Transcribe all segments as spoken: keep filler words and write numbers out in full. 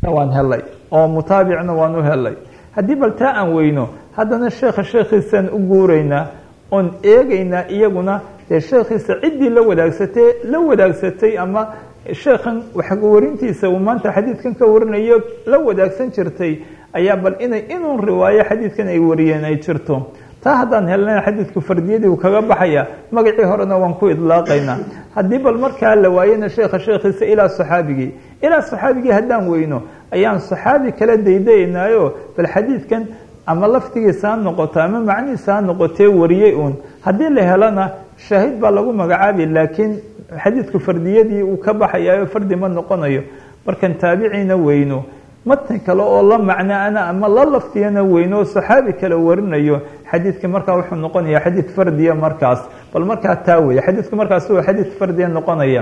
waan helay oo mutaabicna waan u helay. haddii bal taa aan weyno haddana sheekha sheekhiisaan u guuraynaa oon eegaynaa iyaguna dee sheekhiisa ciddii la wadaagsatay la wadaagsatay ama sheekhan wax warintiisa uu maanta xadiidkan ka warinayo la wadaagsan jirtay ayaa bal inay inuun riwaayo xadiidkan ay wariyeen ay jirto. taa haddaan helnayna xadiidku fardiyadii uu kaga baxaya magacii horena waan ku idlaaqaynaa. haddii bal markaa la waayena sheekha sheekhiisa ilaa saxaabigii ilaa saxaabigii haddaan weyno ayaan saxaabi kala daydaynaayo bal xadiidkan ama laftigiisa ha noqoto ama macnihiisa ha noqotee wariyey uun haddii la helana shaahid baa lagu magacaabi laakiin xadiidku fardiyadii uu ka baxayayo fardi ma noqonayo. markan taabiciina weyno matn kale oo la macnaana ama la laftiyana weyno saxaabi kale warinayo xadiidka markaa wuxuu noqonayaa xadiid fardiya markaas. bal markaa taa weeye xadiidku markaas uu xadiid fardiya noqonaya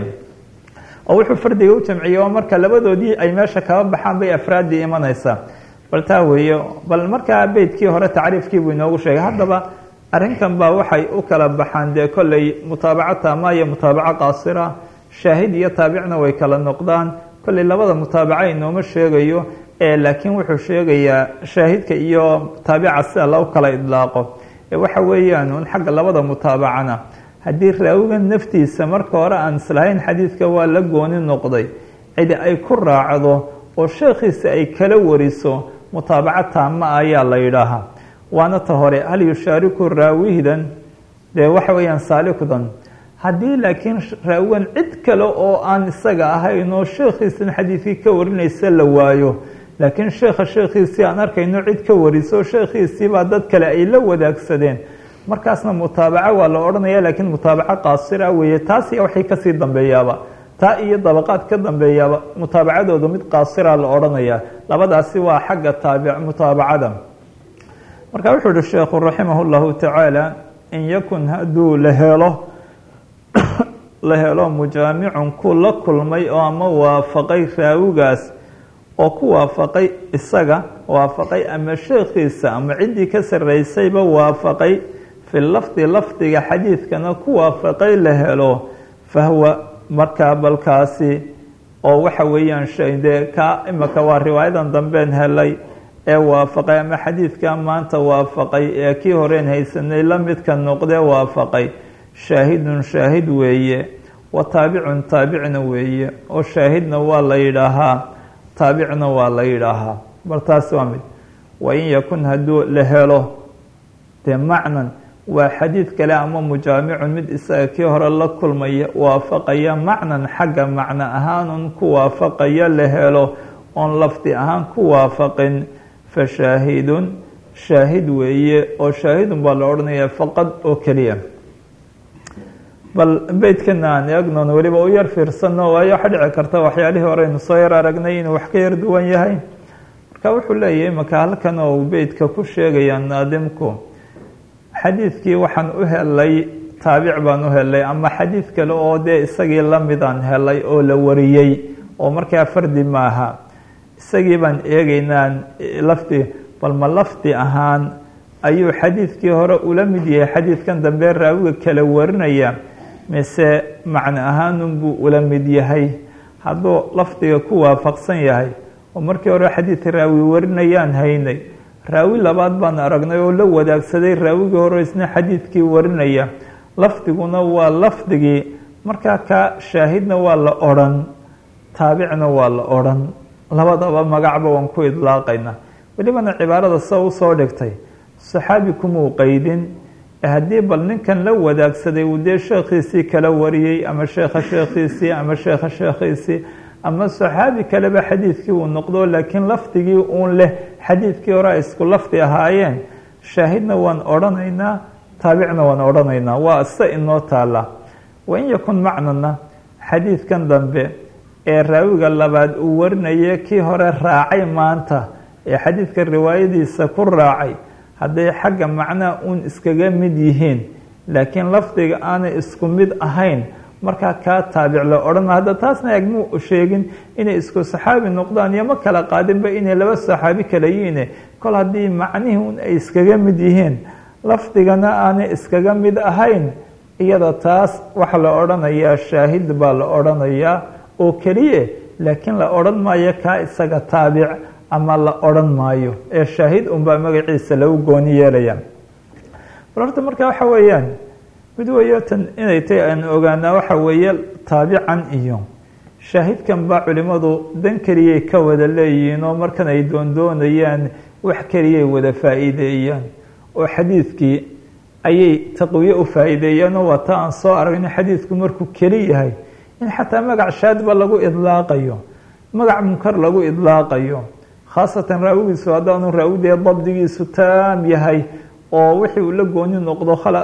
oo wuxuu fardiga u jamciyey oo marka labadoodii ay meesha kaba baxaan bay afraadii imanaysaa. bal taa weeye bal markaa beydkii hore tacriifkii buu inoogu sheegay. haddaba arrinkan baa waxay u kala baxaan dee kolley mutaabaca taama iyo mutaabaco qaasira, shaahid iyo taabicna way kala noqdaan. kolley labada mutaabaca inooma sheegayo ee laakiin wuxuu sheegayaa shaahidka iyo taabica sida loo kala idlaaqo ee waxa weeyaan un xagga labada mutaabacana haddii raawiga naftiisa marka hore aan islahayn xadiidka waa la gooni noqday cidi ay ku raacdo oo sheekhiisa ay kala wariso mutaabaca taama ayaa la yidhaahaa. waana ta hore hal yushaariku raawihidan dee waxa weeyaan saalikudan. haddii laakiin raawigan cid kale oo aan isaga ahayn oo sheekhiisan xadiidkii ka warinaysa la waayo laakiin sheekha sheekhiisii aan arkayno cid ka wariso sheekhiisiibaa dad kale ay la wadaagsadeen markaasna mutaabaco waa la odhanaya laakiin mutaabaco qaasira weeye. taas iyo waxay kasii dambeeyaaba taa iyo dabaqaad ka dambeeyaaba mutaabacadooda mid qaasira la odhanaya. labadaasi waa xagga taabic mutaabacada. marka wuxuu uhi sheekhu raximah llahu tacaala in yakun hadduu la helo la helo mujaamicun ku la kulmay oo ama waafaqay raawigaas oo ku waafaqay isaga waafaqay ama sheekhiisa ama ciddii ka sarraysayba waafaqay fi lafdi lafdiga xadiidkana ku waafaqay la helo fahwa markaa balkaasi oo waxa weeyaan dee ka imaka waa riwaayadan dambeen helay ee waafaqay ama xadiidka maanta waafaqay ee kii horeen haysanay la midka noqdee waafaqay shaahidun shaahid weeye wa taabicun taabicna weeye oo shaahidna waa la yidhaahaa taabicna waa la yidhaahaa. bal taas waa mid. wain yakun hadduu la helo dee macnan waa xadiid kale ama mujaamicun mid isaga kii hore la kulmaya waafaqaya macnan xagga macno ahaanun ku waafaqaya la helo oon lafdi ahaan ku waafaqin fa shaahidun shaahid weeye oo shaahidun baa la odhanaya faqad oo keliya. bal beydkana aan eegnoon weliba u yar fiirsano waayo waxa dhici karta waxyaalihii hore aynu soo yar aragnay inuu wax ka yar duwan yahay. marka wuxuu leeyahay maka halkan oo beydka ku sheegaya naadimku xadiidkii waxaan u helay taabic baan u helay ama xadiid kale oo dee isagii lamidaan helay oo la wariyey oo markaa fardi maaha isagii baan eegaynaa lafdi bal ma lafdi ahaan ayuu xadiidkii hore ula mid yahay xadiidkan dambe raawiga kala warinaya mise macno ahaanunbuu ula mid yahay. hadduu lafdiga ku waafaqsan yahay oo markii hore xadiid raawi warinayaan haynay raawi labaad baan aragnay oo la wadaagsaday raawigii hore isna xadiidkii warinaya lafdiguna waa lafdigii markaa ka shaahidna waa la odhan taabicna waa la odhan labadaba magacba waan ku idlaaqaynaa. welibana cibaarada sa u soo dhigtay saxaabi kumuu qeydin haddii bal ninkan la wadaagsaday uu dee sheekhiisii kala wariyey ama sheekha sheekhiisii ama sheekha sheekhiisii ama saxaabi kaleba xadiidkii uu noqdo laakiin lafdigii uun leh xadiidkii hore ay isku lafdi ahaayeen shaahidna waan odhanaynaa taabicna waan odhanaynaa. waa se inoo taala. wain yakun macnana xadiidkan dambe ee raawiga labaad uu warinaya kii hore raacay maanta ee xadiidka riwaayadiisa ku raacay hadday xagga macnaha uun iskaga mid yihiin laakiin lafdiga aanay isku mid ahayn markaa kaa taabic la odhan. hadda taasna egmuu sheegin inay isku saxaabi noqdaan iyo ma kala qaadinba inay laba saxaabi kala yihiine kol haddii macnihii un ay iskaga mid yihiin lafdigana aanay iskaga mid ahayn iyada taas waxa la odhanayaa shaahid baa la odhanayaa oo keliye laakiin la odhan maayo kaa isaga taabic ama la odhan maayo ee shaahid unbaa magaciisa lagu gooni yeelaya. bal horta marka waxa weeyaan mid weeyo tan inay tahay aan ogaanaa waxa weeye taabican iyo shaahidkan baa culimadu dan keliyay ka wada leeyihiin oo markan ay doondoonayaan wax keliyay wada faa'iideeyaan oo xadiidkii ayay taqwiye u faa'iideeyaan oo wata aan soo aragnay xadiidku markuu keli yahay in xataa magac shaadba lagu idlaaqayo magac munkar lagu idlaaqayo khaasatan raawigiisu haddaanu raawidee dabdigiisu taam yahay oo wixii uu la gooni noqdo khala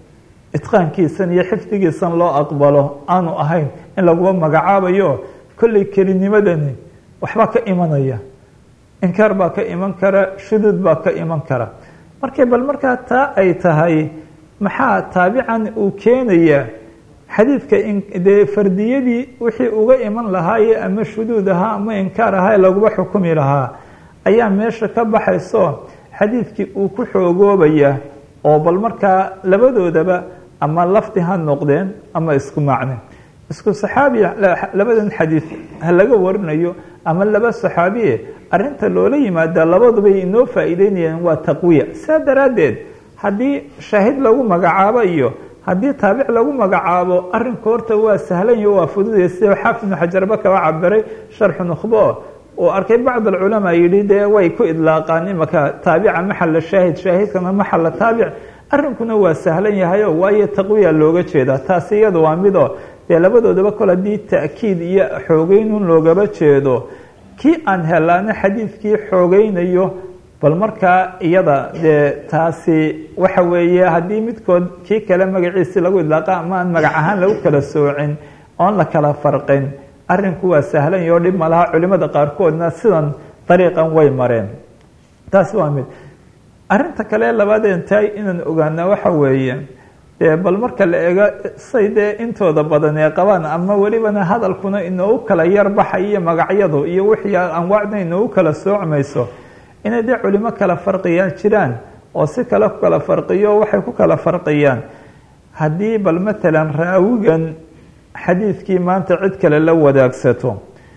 itqaankiisan iyo xifdigiisan loo aqbalo aanu ahayn in laguba magacaabayo kolley kelinimadani waxbaa ka imanaya inkaar baa ka iman kara shuduud baa ka iman kara markay bal markaa taa ay tahay maxaa taabican uu keenaya xadiidka dee fardiyadii wixii uga iman lahaaye ama shuduud ahaa ama inkaar ahaa laguba xukumi lahaa ayaa meesha ka baxayso xadiidkii uu ku xoogoobaya oo bal markaa labadoodaba ama lafdi ha noqdeen ama isku macne isku saxaabi labadan xadiid ha laga warinayo ama laba saxaabiye arinta loola yimaada labaduba inoo faa'iideynayaan waa taqwiya saa daraaddeed haddii shaahid lagu magacaabo iyo haddii taabic lagu magacaabo arrinka horta waa sahlan iyo waa fududaya sida xaafid ibnu xajarba kaba cabiray sharxu nukhbo oo arkay bacd alculamaa yidhi dee way ku idlaaqaan imaka taabica maxalla shaahid shaahidkana maxalla taabic arrinkuna waa sahlan yahayo waayo taqwiya looga jeedaa taasi iyada waa midoo dee labadoodaba kol haddii ta'kiid iyo xoogeynun loogaba jeedo kii aan helaana xadiidkii xoogeynayo bal markaa iyada dee taasi waxa weeye haddii midkood kii kale magaciisi lagu idlaaqa ama aan magac ahaan lagu kala soocin oon la kala farqin arrinku waa sahlan iyo dhib malaha culimada qaarkoodna sidan dariiqan way mareen taasi waa mid arrinta kale labaadeen tahay inaan ogaana waxa weeye dee bal marka la eego say dee intooda badan ee qabaan ama welibana hadalkuna inoogu kala yar baxay iyo magacyadu iyo wixii anwaacda inoogu kala soocmayso inay dee culimo kala farqiyaan jiraan oo si kale ku kala farqiyo waxay ku kala farqiyaan haddii bal matalan raawigan xadiidkii maanta cid kale la wadaagsato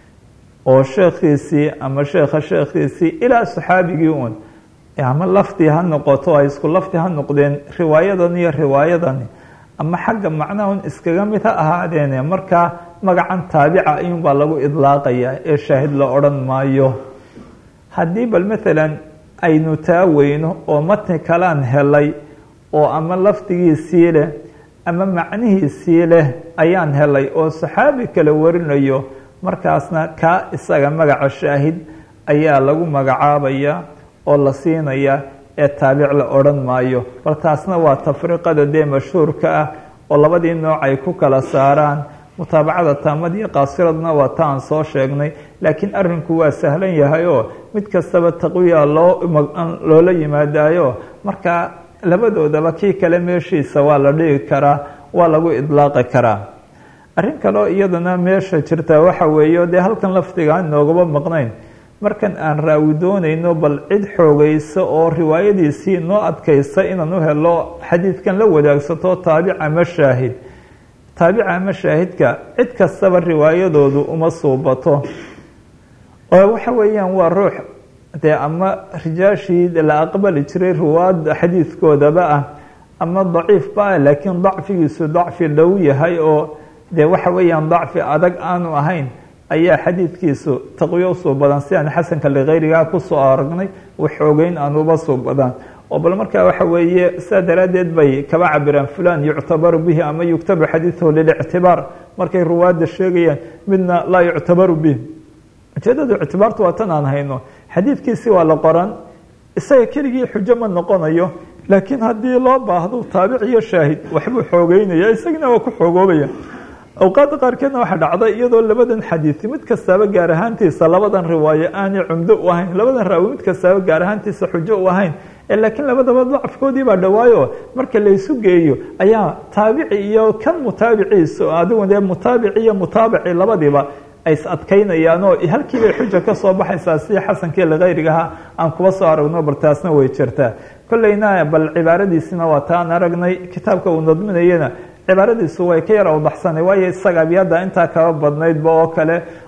oo sheekhiisii ama sheekha sheekhiisii ilaa saxaabigii uun ama lafdi ha noqoto ay isku lafdi ha noqdeen riwaayadan iyo riwaayadani ama xagga macnahun iskaga mid ha ahaadeene markaa magacan taabica ayuunbaa lagu idlaaqayaa ee shaahid la odhan maayo haddii bal matalan aynu taa weyno oo matni kalaan helay oo ama lafdigiisii leh ama macnihiisii leh ayaan helay oo saxaabi kale warinayo markaasna kaa isaga magaca shaahid ayaa lagu magacaabaya oo la siinaya ee taabic la odhan maayo bal taasna waa tafriiqada dee mashhuurka ah oo labadii nooc ay ku kala saaraan mutaabacada taamad iyo qaasiradna waa ta aan soo sheegnay laakiin arrinku waa sahlan yahay oo mid kastaba taqwiya loo loola yimaadayo marka labadoodaba kii kale meeshiisa waa la dhigi karaa waa lagu idlaaqi karaa arrin kaleo iyadana meesha jirta waxa weeye dee halkan lafdigaan noogaba maqnayn markan aan raawi doonayno bal cid xoogaysa oo riwaayadiisii noo adkaysa inaan u helo xadiidkan la wadaagsato taabic ama shaahid taabica ama shaahidka cid kastaba riwaayadoodu uma suubato oo waxa weeyaan waa ruux dee ama rijaashii la aqbali jiray ruwaad xadiidkoodaba ah ama daciifba ah laakiin dacfigiisu dacfi dhow yahay oo dee waxa weeyaan dacfi adag aanu ahayn ayaa xadiidkiisu taqwiyo usoo badan si aan xasanka likayrigaa kusoo aragnay waxoogeyn aan uba soo badan oo bal markaa waxa weeye saa daraaddeed bay kaba cabiraan fulan yuctabaru bihi ama yuktabu xadiiثahu lilictibaar markay ruwaadda sheegayaan midna laa yuctabaru bihi ujeedada ictibaartu waa tan aan hayno xadiidkiisi waa la qoran isaga keligii xujo ma noqonayo laakiin haddii loo baahdo taabic iyo shaahid waxbuu xoogeynaya isagana waa ku xoogoobaya awqaadda qaarkeedna waxaa dhacday iyadoo labadan xadiisi mid kastaaba gaar ahaantiisa labadan riwaayo aanay cumdo u ahayn labadan raawi mid kastaaba gaar ahaantiisa xujo u ahayn laakiin labadaba dacfkoodii baa dhawaayo marka laysu geeyo ayaa taabici iyo kan mutaabiciisa adigu dee mutaabici iyo mutaabici labadiiba ay is adkaynayaan oo halkiibay xuja ka soo baxaysaa si xasankii likayrigaha aan kuba soo aragno bal taasna way jirtaa kolleyna bal cibaaradiisina waa taan aragnay kitaabka uu nadminayana cibaaradiisu way ka yar awdaxsanay waayo isaga abyada intaa kaba badnaydba oo kale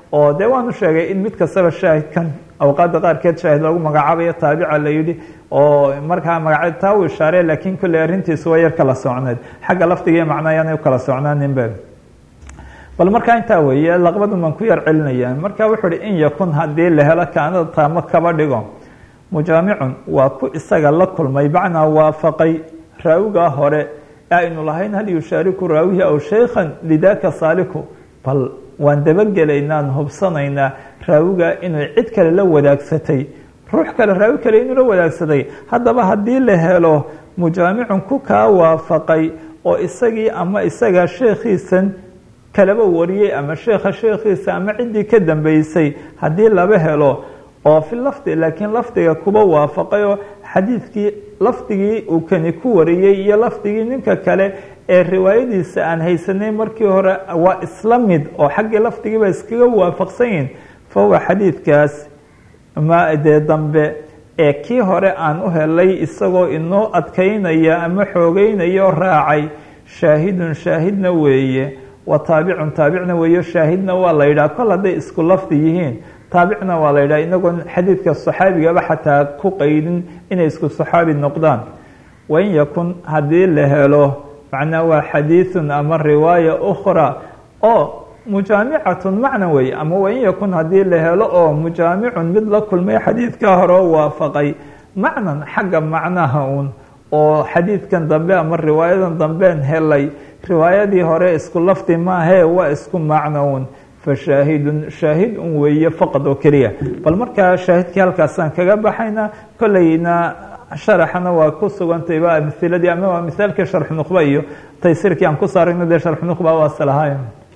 oo dee waanu sheegay in mid kastaba shaahidkan awqaadda qaarkeed shaahid lagu magacaabayo taabica la yidhi oo markaa magaca taa uu ishaarey laakiin kolley arrintiisu waa yar kala socneed xagga lafdiga iyo macnaa ayaanay u kala socnaaninbe bal markaa intaa weeye laqbadan baan ku yar celinaya marka wuxuu uhi in yakun haddii la helo kaanada taamo kaba dhigo mujaamicun waa ku isaga la kulmay macnaa waafaqay raawigaa hore aynu lahayn hal yushaariku raawihi aw shaykhan lidaka saaliku bal waan dabagelaynaan hubsanaynaa raawigaa inay cid kale la wadaagsatay ruux kale raawi kale inuu la wadaagsaday haddaba haddii la helo mujaamicun ku kaa waafaqay oo isagii ama isaga sheekhiisan kalaba wariyey ama sheekha sheekhiisa ama ciddii ka dambeysay haddii laba helo oo fi lafdi laakiin lafdiga kuba waafaqay oo xadiidkii lafdigii uu kani ku wariyey iyo lafdigii ninka kale ee riwaayadiisa aan haysanay markii hore waa isla mid oo xaggii lafdigiiba iskaga waafaqsan yihin fa huwa xadiidkaas ma dee dambe ee kii hore aan u helay isagoo inoo adkaynaya ama xoogeynaya oo raacay shaahidun shaahidna weeye wa taabicun taabicna weeyo shaahidna waa la yidhaha kol hadday isku lafdi yihiin taabicna waa la yidhaha inagoon xadiidka saxaabigaba xataa ku qaydin inay isku saxaabi noqdaan wain yakun haddii la helo macnaa waa xadiidun ama riwaaya ukhra oo mujaamicatun macna weeye ama wain yakun haddii la helo oo mujaamicun mid la kulmay xadiidka hore oo waafaqay macnan xagga macnaha uun oo xadiidkan dambe ama riwaayadan dambeen helay riwaayadii hore isku lafdi maahee waa isku macno uun fashaahidun shaahid un weeye faqad oo keliya bal markaa shaahidkii halkaasaan kaga baxayna kolleyna sharaxana waa ku sugantayba amhiladii ama waa mithaalkii sharxu nuqba iyo taysirkii aan ku saarayno dee sharxu nuqba waa salahay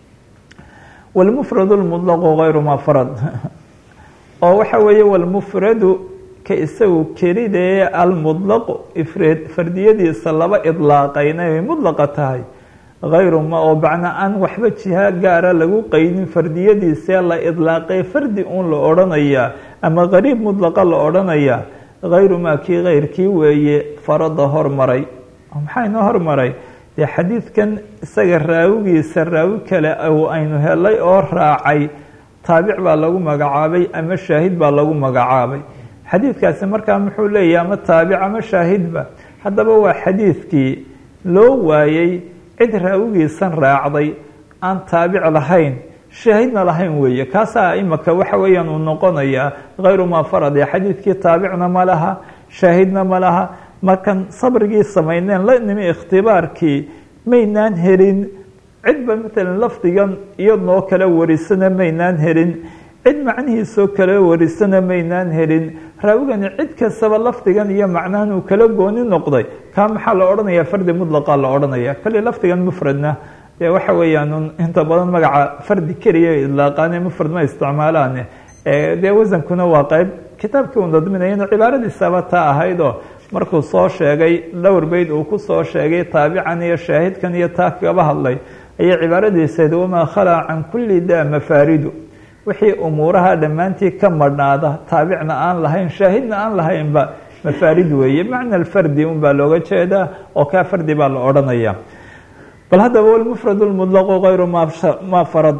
walmufradu lmudlaqu gayru ma farad oo waxa weeye walmufradu ka isagu kelidee almudlaqu ifreed fardiyadiisa laba idlaaqayna ay mudlaqa tahay hayru ma oo bacna aan waxba jiha gaara lagu qaydin fardiyadiisee la idlaaqay fardi uun la odhanayaa ama qariib mudlaqa la odhanayaa hayru maa kii kayrkii weeye farada hormaray maxaa inoo hormaray dee xadiidkan isaga raawigiisa raawi kale aynu helay oo raacay taabic baa lagu magacaabay ama shaahid baa lagu magacaabay xadiidkaasi markaa muxuu leeyahay ama taabic ama shaahidba haddaba waa xadiidkii loo waayey cid raawigiisan raacday aan taabic lahayn shaahidna lahayn weeye kaasaa imaka waxa weeyaan uu noqonayaa hayru maa farad ee xadiidkii taabicna ma laha shaahidna ma laha markan sabrigii samayneen la nimi ikhtibaarkii maynaan helin cidba matalan lafdigan iyadnoo kala warisana maynaan helin cid macnihiisoo kala warisana maynaan helin raawigani cid kastaba lafdigan iyo macnahan uu kala gooni noqday kaa maxaa la odhanayaa fardi mudlaqa la odhanaya kali lafdigan mufradna dee waxa weeyaan inta badan magaca fardi keliya idlaaqaane mufrad ma isticmaalaane dee wasankuna waa qeyb kitaabkii uu nadminayana cibaaradiisaba taa ahayd oo markuu soo sheegay dhowr beyd uu ku soo sheegay taabican iyo shaahidkan iyo taa kaba hadlay ayay cibaaradiisayd wamaa khalaa can kulli daa mafaaridu wixii umuuraha dhammaantii ka madhnaada taabicna aan lahayn shaahidna aan lahaynba mafaarid weeye macna alfardi un baa looga jeedaa oo kaa fardi baa la odhanaya bal haddaba walmufrad lmudlaqu hayru ma farad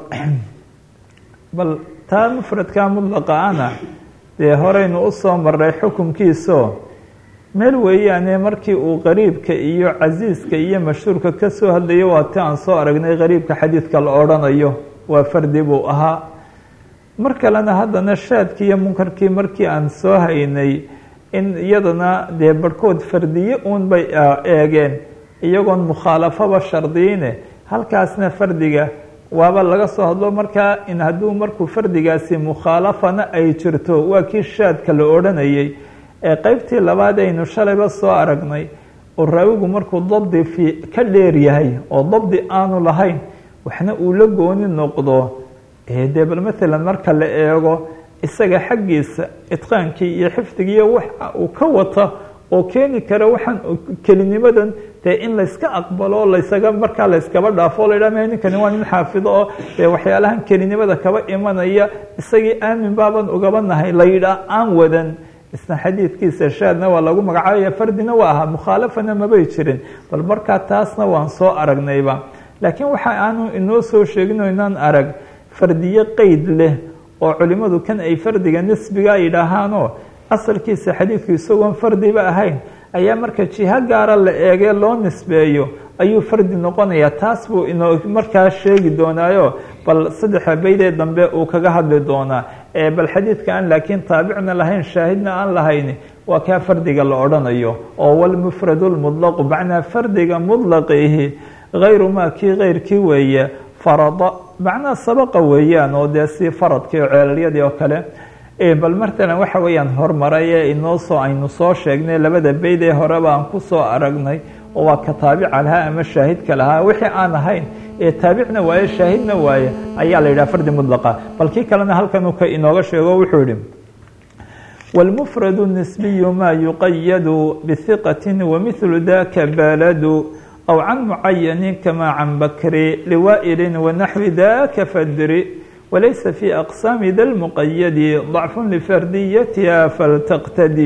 bal taa mufradkaa mudlaqa ana dee horeynu usoo maray xukunkiiso meel weeyaane markii uu qariibka iyo casiiska iyo mashhuurka ka soo hadlayo waa ti aan soo aragnay qariibka xadiidka la odhanayo waa fardi buu ahaa mar kalena haddana shaadkii iyo munkarkii markii aan soo haynay in iyadana dee barhkood fardiye uun bay eegeen iyagoon mukhaalafaba shardiine halkaasna fardiga waaba laga soo hadlo markaa in hadduu markuu fardigaasi mukhaalafana ay jirto waa kii shaadka la odhanayay ee qeybtii labaad aynu shalayba soo aragnay oo raawigu markuu dabdi fi ka dheer yahay oo dabdi aanu lahayn waxna uu la gooni noqdo dee bal maalan marka la eego isaga xaggiisa itqaankii iyo xifdigiiyo waxa uu ka wata oo keeni kara waxaan kelinimadan dee in layska aqbalo laysaga markaa layskaba dhaafo la yidhaha ninkani waa nin xaafido oo dee waxyaalahan kelinimada kaba imanaya isagii aamin baaban ugaba nahay la yidhaah aan wadan isna xadiidkiisa shaadna waa lagu magacaabaya fardina waa ahaa mukhaalafana mabay jirin bal markaa taasna waan soo aragnayba laakiin waxa aanu inoo soo sheegino inaan arag fardiye qeyd leh oo culimadu kan ay fardiga nisbiga yidhaahaanoo asalkiisa xadiidku isagoon fardiba ahayn ayaa marka jiho gaara la eegee loo nisbeeyo ayuu fardi noqonayaa. taas buu inoo markaa sheegi doonaayo bal saddexa beydee dambe uu kaga hadli doonaa. bal xadiidka aan laakiin taabicna lahayn shaahidna aan lahayn waa kaa fardiga la odhanayo oo walmufradu lmudlaqu macnaa fardiga mudlaqiihi hayru maa kii keyrkii weeye farada macnaa sabaqa weeyaan oo dee si faradkii oo ceelalyadii oo kale. bal martalan waxa weeyaan hormaray ee inoo soo aynu soo sheegnay labada beyd ee horeba aan ku soo aragnay oo waa ka taabica lahaa ama shaahidka lahaa wixii aan ahayn ee taabicna waaye shaahidna waaye ayaa la yidhaha fardi mudlaqa. bal kii kalena halkan uu ka inooga sheego wuxuu yihi wاlmfrad الnisbiyu ma yuqayadu bhiqati wamithlu daka baladu aw can mucayani kama can bakri liwaa'ili wanaxwi daka fadri walaysa fi aqsaami da lmuqayadi ضacfu lifardiyatiha faltaqtadi.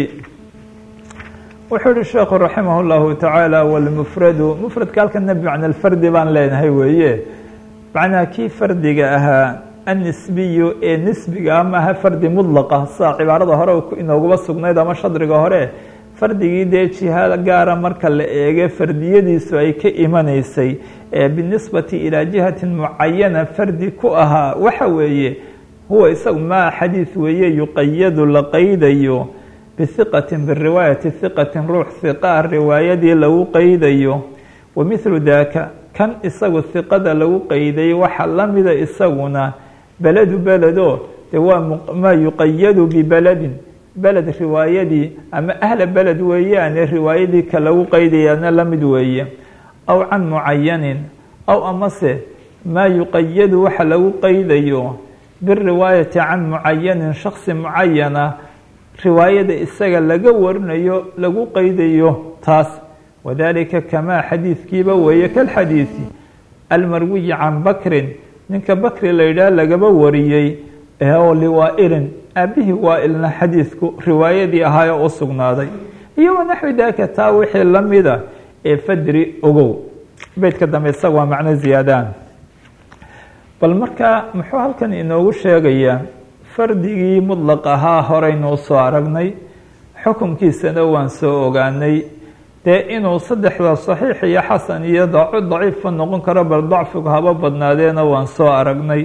wuxuu yihi sheekhu raximah اllahu tacaala wاlmufradu mufradka halkana bimacna alfardi baan leenahay weeye macnaha kii fardiga ahaa annisbiyu ee nisbiga ama aha fardi mudlaqa saa cibaarada hore inooguba sugnayd ama shadriga hore fardigii dee jiha gaara marka la eege fardiyadiisu ay ka imanaysay ee binisbati ilaa jihatin mucayana fardi ku ahaa waxa weeye huwa isagu maa xadiid weeye yuqayadu la qaydayo bihiqatin biriwaayati hiqatin ruux hiqaa riwaayadii lagu qaydayo wamithlu daaka kan isagu hiqada lagu qayday waxa lamida isaguna beladu beledo de waa maa yuqayadu bibeladin beled riwaayadii ama ahla beled weeyaane riwaayadii ka lagu qaydayaana la mid weeye aw can mucayanin aw amase maa yuqayadu waxa lagu qaydayo biriwaayati can mucayanin shaksi mucayana riwaayada isaga laga warinayo lagu qaydayo taas wadalika kamaa xadiidkiiba weeye kalxadiidi almarwiyi can bakrin ninka bakri la yidhaah lagaba wariyey oo liwaailin aabihii waailna xadiidku riwaayadii ahaayo u sugnaaday iyo wanaxwi daaka taa wixii lamida ee fadri ogow. beydka dambe isaga waa macno ziyaadaan. bal markaa muxuu halkan inoogu sheegayaa fardigii mudlaq ahaa horeynu usoo aragnay xukunkiisana waan soo ogaanay dee inuu saddexda saxiix iyo xasan iyo daciifba noqon karo bal dacfigu haba badnaadeena waan soo aragnay.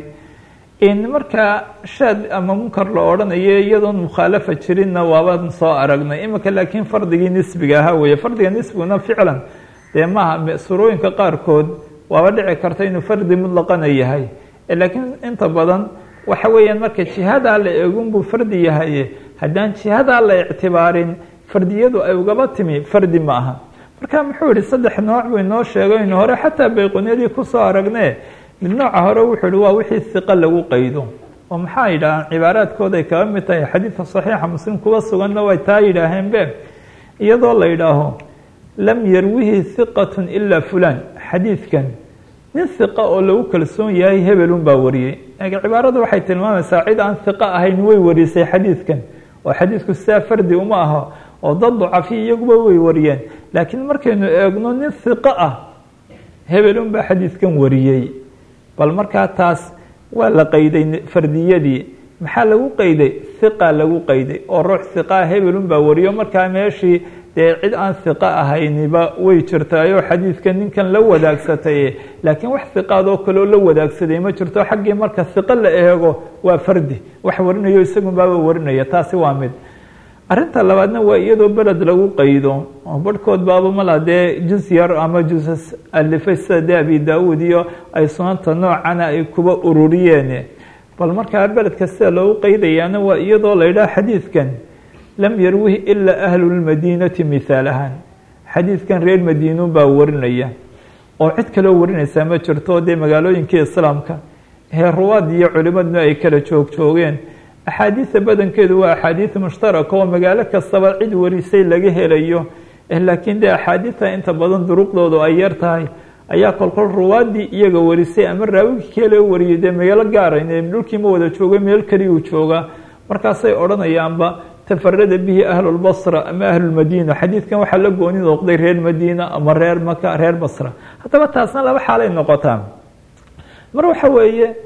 in markaa shaad ama munkar la odhanayo iyadoon mukhaalafa jirinna waabaan soo aragnay. imika laakiin fardigii nisbiga ahaa weeye fardiga nisbiguna ficlan dee maaha surooyinka qaarkood waaba dhici karta inuu fardi mudlaqana yahay laakiin inta badan waxa weeyaan marka jihadaa la eegunbuu fardi yahaye haddaan jihadaa la ictibaarin fardiyadu ay ugaba timi fardi ma aha. marka muxuu yihi saddex nooc buu inoo sheegay inu hore xataa bayqunyadii kusoo aragne mid nooca hore wuxuu yihi waa wixii hiqa lagu qaydo oo maxaa yidhahaan cibaaraadkooda ay kaga mid tahay xadiidka saxiixa muslim kuwa suganna way taa yidhaaheen be iyadoo la yidhaaho lam yarwihi hiqatun ilaa fulan xadiidkan nin hiqa oo lagu kalsoon yahay hebelun baa wariyey. cibaaradu waxay tilmaamaysaa cid aan hiqa ahayn way warisay xadiidkan oo xadiidku sidaa fardi uma aha oo dad ducafi iyaguba way wariyeen laakiin markaynu eegno nin hiqa ah hebelun baa xadiidkan wariyey. bal markaa taas waa la qayday fardiyadii maxaa lagu qayday hiqa lagu qayday oo ruux hiqaa hebelun baa wariyo markaa meeshii dee cid aan hiqa ahayniba way jirtaayoo xadiidka ninkan la wadaagsatay laakiin wax hiqaadoo kaleo la wadaagsaday ma jirto xaggii marka hiqo la eego waa fardi wax warinayo isagun baaba warinaya taasi waa mid. arinta labaadna waa iyadoo beled lagu qaydo oo barhkood baaba mala dee juz yar ama jusas alifay sida dee abi daauud iyo ay sunanta noocana ay kuba ururiyeen. bal markaa beledka sida loogu qaydayaana waa iyadoo la yidhaha xadiidkan lam yarwihi ilaa ahlu lmadiinati mithaal ahaan xadiidkan reer madiinun baa warinaya oo cid kaloo warinaysaa ma jirto dee magaalooyinkii islaamka hee ruwaad iyo culimadna ay kala joog joogeen. axaadiida badankeedu waa axaadiid mushtaraka oo magaalo kastaba cid warisay laga helayo laakiin dee axaadiidta inta badan duruqdoodu ay yar tahay ayaa kolkol ruwaadii iyaga warisay ama raawigii kale wariyay dee magaalo gaarayn dhulkii ma wada joogay meel keliyuu joogaa markaasay odhanayaanba tafarada bihi ahlulbasra ama ahlulmadiina xadiidkan waxaa la gooni noqday reer madiina ama reer maka reer basra. haddaba taasna laba xaalay noqotaa mar waxa weeye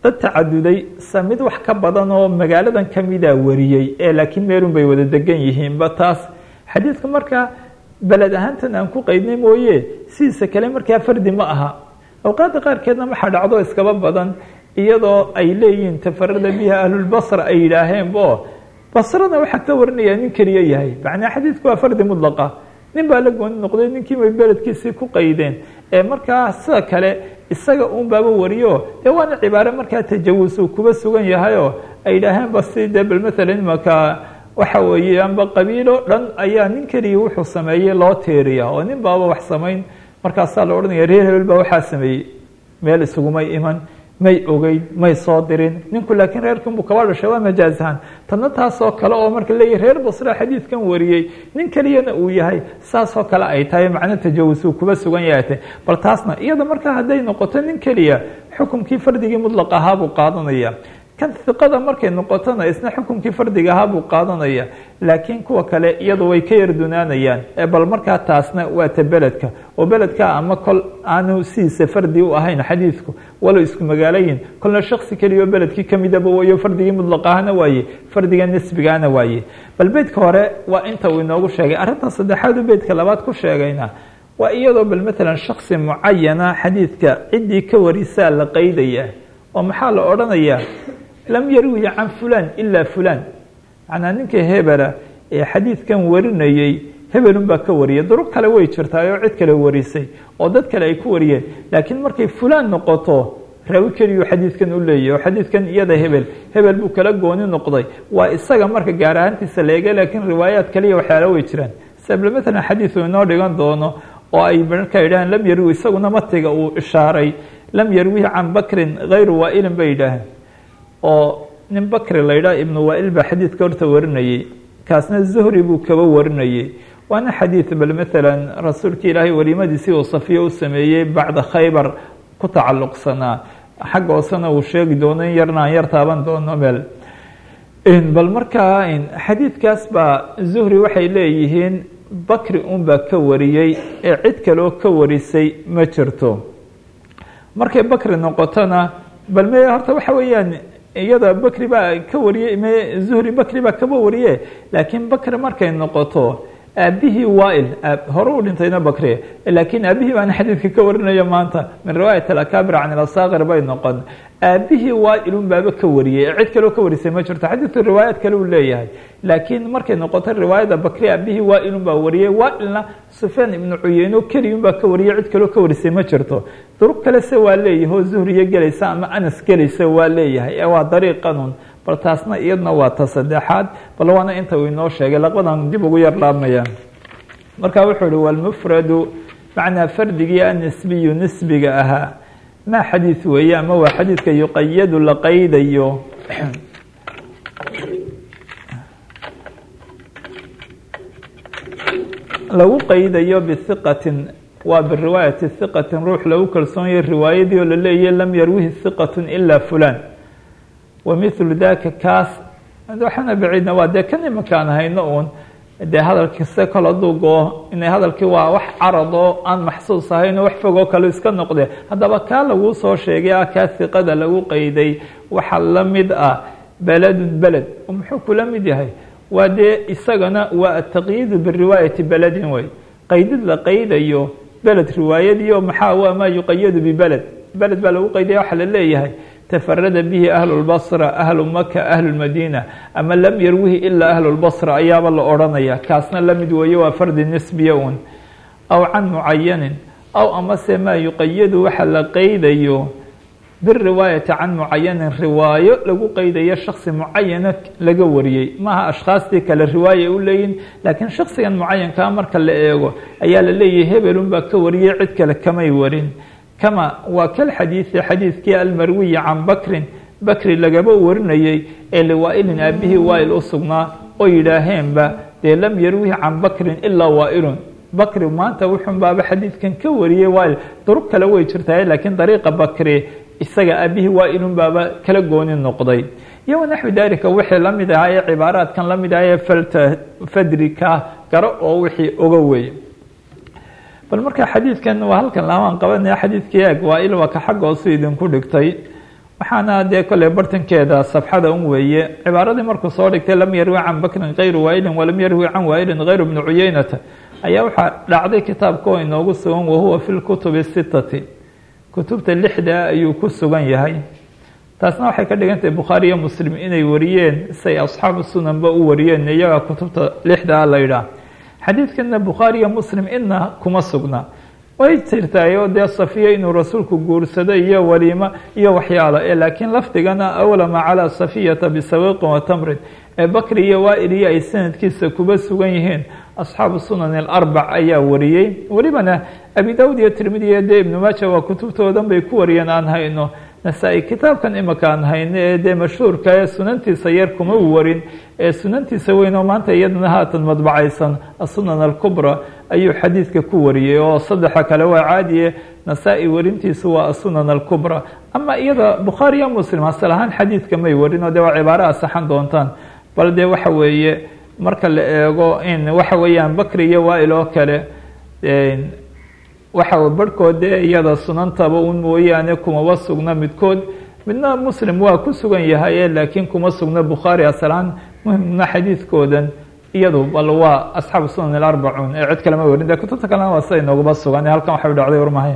dad tacaduday samid wax ka badan oo magaaladan kamida wariyey ee laakiin meelun bay wada degan yihiinba taas xadiidka markaa beled ahaantan aan ku qaydnay mooye sidiisa kale markaa fardi ma aha awqaadda qaarkeedna waxaa dhacdo iskaba badan iyadoo ay leeyihiin tafarada biha ahlulbasra ay yidhaaheenbo basrada waxaa ka warinaya nin keliya yahay macnaa xadiidku waa fardi mudlaqa nin baa la gooni noqday ninkii bay beledkiisii ku qaydeen ee markaa sida kale isaga uun baaba wariyo dee waana cibaare markaa tajawus uu kuba sugan yahayoo ay yidhaaheen ba si dee bal maalan imaka waxa weeye amba qabiilo dhan ayaa nin keliya wuxuu sameeyey loo teeriya oo nin baaba wax samayn markaasaa la odhanaya reer hebel baa waxaa sameeyey meel isugumay iman may ogeyn may soo dirin ninku laakiin reerkanbuu kaba dhashay waa majaazahan tanna taasoo kale oo marka leeyahy reer basra xadiidkan wariyey nin keliyana uu yahay saasoo kale ay tahay macno tajawus uu kuba sugan yahay bal taasna iyada markaa hadday noqoto nin keliya xukumkii fardigii mudlaq ahaa buu qaadanaya kan iqada markay noqotona isna xukumkii fardiga ahaa buu qaadanaya laakiin kuwa kale iyadu way ka yardunaanayaan bal markaa taasna waa ta beledka oo beledka ama kol aanu sidiisa fardi u ahayn xadiidku walo isku magaalayin kolna shaksi keliya oo beledkii kamidaba wayo fardigii mudlaq ahana waaye fardiga nisbigaana waaye bal beydka hore waa inta uu inoogu sheegay arrintan saddexaad u beydka labaad ku sheegayna waa iyadoo bal maalan shaksi mucayana xadiidka ciddii ka warisaa la qaydaya oo maxaa la odhanayaa lam yarwihi can fulan ilaa fulan macnaa ninka hebela ee xadiidkan warinayey hebelun baa ka wariyay durug kale way jirtaa oo cid kale warisay oo dad kale ay ku wariyeen laakiin markay fulan noqoto raawi keliyuu xadiidkan u leeyahy oo xadiidkan iyada hebel hebel buu kala gooni noqday waa isaga marka gaar ahaantiisa la eega laakiin riwaayaad kaliya waxyaalo way jiraan sabla maalan xadiidu inoo dhigan doono oo ay markaa yidhaaheen lam yarwi isaguna matiga uu ishaaray lam yarwihi can bakrin hayru waailin bay yidhaaheen oo nin bakri la yidhaha ibnu waail baa xadiidka horta warinayey kaasna zuhri buu kaba warinayey waana xadiid bal maalan rasuulka ilaahay walimadiisii uu safiyo u sameeyey bacda khaybar ku tacalluqsanaa xagga hoosena uu sheegi doono in yarna aan yar taaban doono meel bal markaa xadiidkaas baa zuhri waxay leeyihiin bakri un baa ka wariyey ee cid kaloo ka warisay ma jirto markay bakri noqotona bal me horta waxa weeyaan iyada bakri baa ka wariyey me zuhri bakri baa kaba wariye laakiin bakri markay noqoto aabihii waail hore u dhintayna bakri laakiin aabihii baana xadiidka ka warinayo maanta min riwaayat alakabir can ilasaakir bay noqon aabihii waailun baaba ka wariyey cid kaloo ka warisay ma jirto xadiidku riwaayaad kale uu leeyahay laakiin markay noqoto riwaayada bakri aabihii waailun baa wariyey waailna sufyaan ibnu cuyeyno keliyun baa ka wariyey cid kaloo ka warisay ma jirto durug kale se waa leeyahay oo zuhriya gelaysa ama anas gelaysa waa leeyahay ee waa dariiqanun bal taasna iyadna waa ta saddexaad bal waana inta uu inoo sheegay laqadan dib ugu yar laabmaya marka wuxuu ihi walmufradu macnaa fardigii annisbiyu nisbiga ahaa maa xadiid weeye ama waa xadiidka yuqayadu la qaydayo lagu qaydayo bihiqatin waa biriwaayati hiqatin ruux lagu kalsoonyahay riwaayadii oo la leeyahy lam yarwihi hiqatun ilaa fulan wamilu daka kaas waxaana baciidna waa dee kan imankaan hayno uun dee hadalkiise kale haduu goo inay hadalkii waa wax carad oo aan maxsuus ahayn oo wax fogoo kale iska noqde haddaba kaa laguu soo sheegay ah kaa hiqada lagu qayday waxa la mid ah beledun beled muxuu kula mid yahay waa dee isagana waa ataqyiidu biriwaayati beledin way qaydid la qaydayo beled riwaayadii oo maxaa waa maa yuqayadu bibeled beled baa lagu qaydaya waxa la leeyahay تفرد به أهل البصرة أهل مكة أهل المدينة أما لم يروه إلا أهل البصرة أياب الله أرانيا كاسنا لم يدويه فرد نسبيون أو عن معين أو أمس ما يقيد وحل قيديه بالرواية عن معين رواية لقو قيدية شخص معين لقوريه ما أشخاص تلك الرواية أولين لكن شخصيا معين كامر كاللئيغو أيال اللي يهبلون بكوريه عدك لكما يورين كما وكالحديث حديث كي المروي عن بكر بكر لقبه ورنيي اللي وائل أبيه وائل أصغنا ويلاهين با لم يرويه عن بكر إلا وائل بكر ما أنت وحن باب حديث كان كوريه وائل طرق كلوي ترتاي لكن طريقة بكر إسجى أبيه وائل بابا كلجون النقضي يوم نحو ذلك وحي لم يدعي عبارات كان لم يدعي فلت فدرك قرأ وحي أقوي bal marka xadiidkan waa halkan laamaan qabanaya xadiidkii eeg waa il waa ka xagga hoose idinku dhigtay waxaana dee kolley bartankeeda safxada un weeye cibaaradii markuu soo dhigtay lam yarwi can bakrin kayru waailin walam yarwi can waailin kayru bni cuyeynata ayaa waxaa dhacday kitaabka oo inoogu sugan wahuwa fi lkutubi sitati kutubta lixda ayuu ku sugan yahay. taasna waxay ka dhigan tahay bukhaari iyo muslim inay wariyeen say asxaabu sunanba u wariyeen iyaga kutubta lixdaa la yidhaah. xadiidkana bukhaari iyo muslim ina kuma sugna way jirtaayo dee safiya inuu rasuulku guursado iyo waliimo iyo waxyaalo ee laakiin lafdigana awlama calaa safiyata bisawiqin wa tamrin ee bakri iyo waailiya ay sanadkiisa kuba sugan yihiin asxaabu sunan alarbac ayaa wariyey. welibana abi dawud iyo tirmidiya dee ibnu maaja waa kutubtoodan bay ku wariyeen aan hayno. nasaa-i kitaabkan imika aan hayno ee dee mashhuurka ee sunantiisa yar kuma warin ee sunantiisa weyn oo maanta iyadana haatan madbacaysan asunan alkubra ayuu xadiidka ku wariyey oo saddexa kale waa caadiye. nasaa-i warintiisu waa asunan alkubra ama iyada bukhaari iyo muslim asal ahaan xadiidka may warin oo dee waa cibaaro asaxan doontaan bal dee waxa weeye marka la eego in waxa weeyaan bakri iyo waail oo kale waxa barhkood dee iyada sunantaba un mooyaane kumaba sugna midkood midna muslim waa ku sugan yahay laakiin kuma sugna bukhaari asalaan muhimna xadiidkoodan iyadu bal waa asxaabu sunan alarbacuun ee cid kalema warin de kutubta kalena waa sida inoogaba sugan halkan waxay dhacday warmahayn.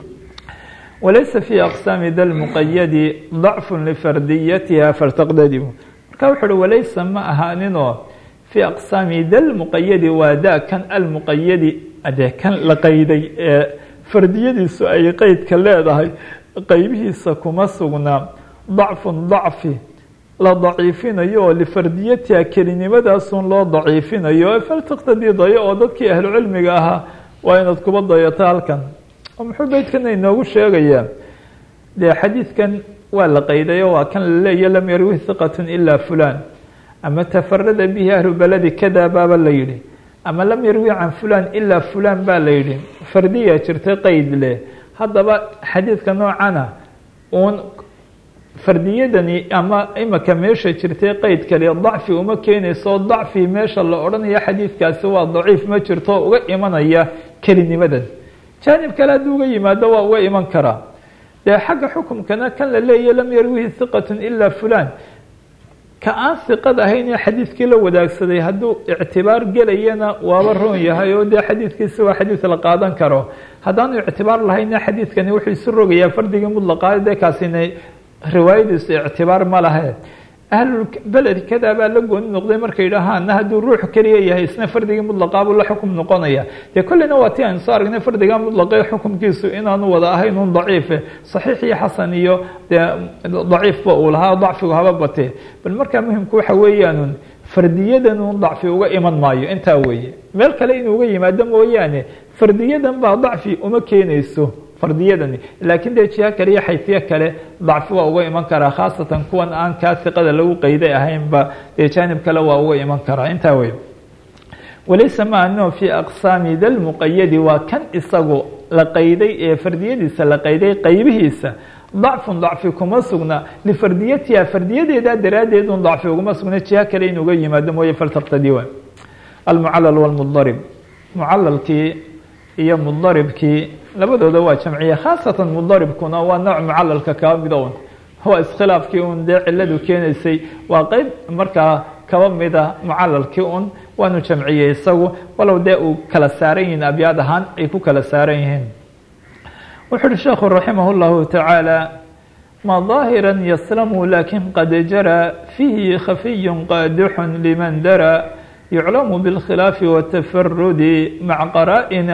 walaysa fi aqsaami da lmuqayadi dacfu lifardiyatiha faltaqdadimu marka wuxu uhi walaysa ma ahaaninoo fi aqsaami da lmuqayadi waa da kan almuqayadi adee kan la qayday ee fardiyadiisu ay qeydka leedahay qeybihiisa kuma sugnaa dacfun dacfi la daciifinayo oo lifardiyatiha kelinimadaasuun loo daciifinayo faltaqtadii dayo oo dadkii ahlucilmiga ahaa waa inaad kuba dayato halkan. oo muxuu beydkana inoogu sheegayaa dee xadiidkan waa la qaydayo waa kan la leeya lam yarwi hiqatun ilaa fulan ama tafarada bihi ahlu beledi kada baaba la yidhi ama lam yarwi can fulan ilaa fulan baa la yidhi fardiya jirta qeyd leh. haddaba xadiidka noocana uun fardiyadani ama imika meesha jirtay qeyd kale dacfi uma keenayso dacfi meesha la odhanayo xadiidkaasi waa daciif ma jirto uga imanaya kelinimadan. jaanib kale hadduu uga yimaado waa uga iman karaa dee xagga xukumkana kan la leeyahy lam yarwihi hiqatun ilaa fulan ka aan hiqad ahayn ee xadiidkii la wadaagsaday hadduu ictibaar gelayana waaba roon yahay oo dee xadiidkiisi waa xadiid la qaadan karo. haddaanu ictibaar lahayna xadiidkani wuxuu isu rogayaa fardigii mudlaqaa dee kaasina riwaayadiisu ictibaar ma lahe. ahlulbeled kada baa la gooni noqday markay yidhaahaana hadduu ruux keliya yahay isna fardigii mudlaqaabuu la xukum noqonaya. dee kolleyna waa ti aynu soo aragnay fardiga mudlaqe xukumkiisu inaanu wada ahayn un daciife saxiix iyo xasan iyo dee daciifba uu lahaa dacfigu haba batee. bal markaa muhimku waxa weeyaanun fardiyadan un dacfi uga iman maayo intaa weeye. meel kale inuu uga yimaado mooyaane fardiyadan baa dacfi uma keenayso fardiyadani laakiin dee jiha kale iyo xayfiye kale dacfi waa uga iman karaa khaasatan kuwan aan kaa hiqada lagu qeyday ahaynba dee jaanib kale waa uga iman karaa intaa wey. walaysa ma anoo fi aqsaami da lmuqayadi waa kan isagu la qayday ee fardiyadiisa la qayday qeybihiisa dacfun dacfi kuma sugna lifardiyatiha fardiyadeeda daraaddeed un dacfi uguma sugna jiha kale in uga yimaado mooye faltaqtadi wa. almucalal walmudarib mucalalkii iyo mudaribkii labadooda waa jamciye khaasatan mudaribkuna waa nooc mucalalka kaba mida un waa iskhilaafkii un dee ciladu keenaysay waa qeyb markaa kaba mida mucalalkii un waanu jamciyey isagu walow dee uu kala saaran yihiin abyaad ahaan ay ku kala saaran yihiin. wuxu uhi sheekhu raximah اllahu tacaala ma ظaahira yaslamu lakin qad jara fiihi khafiy qaadixun liman dara يعلم بالخلاف والتفرد مع قرائن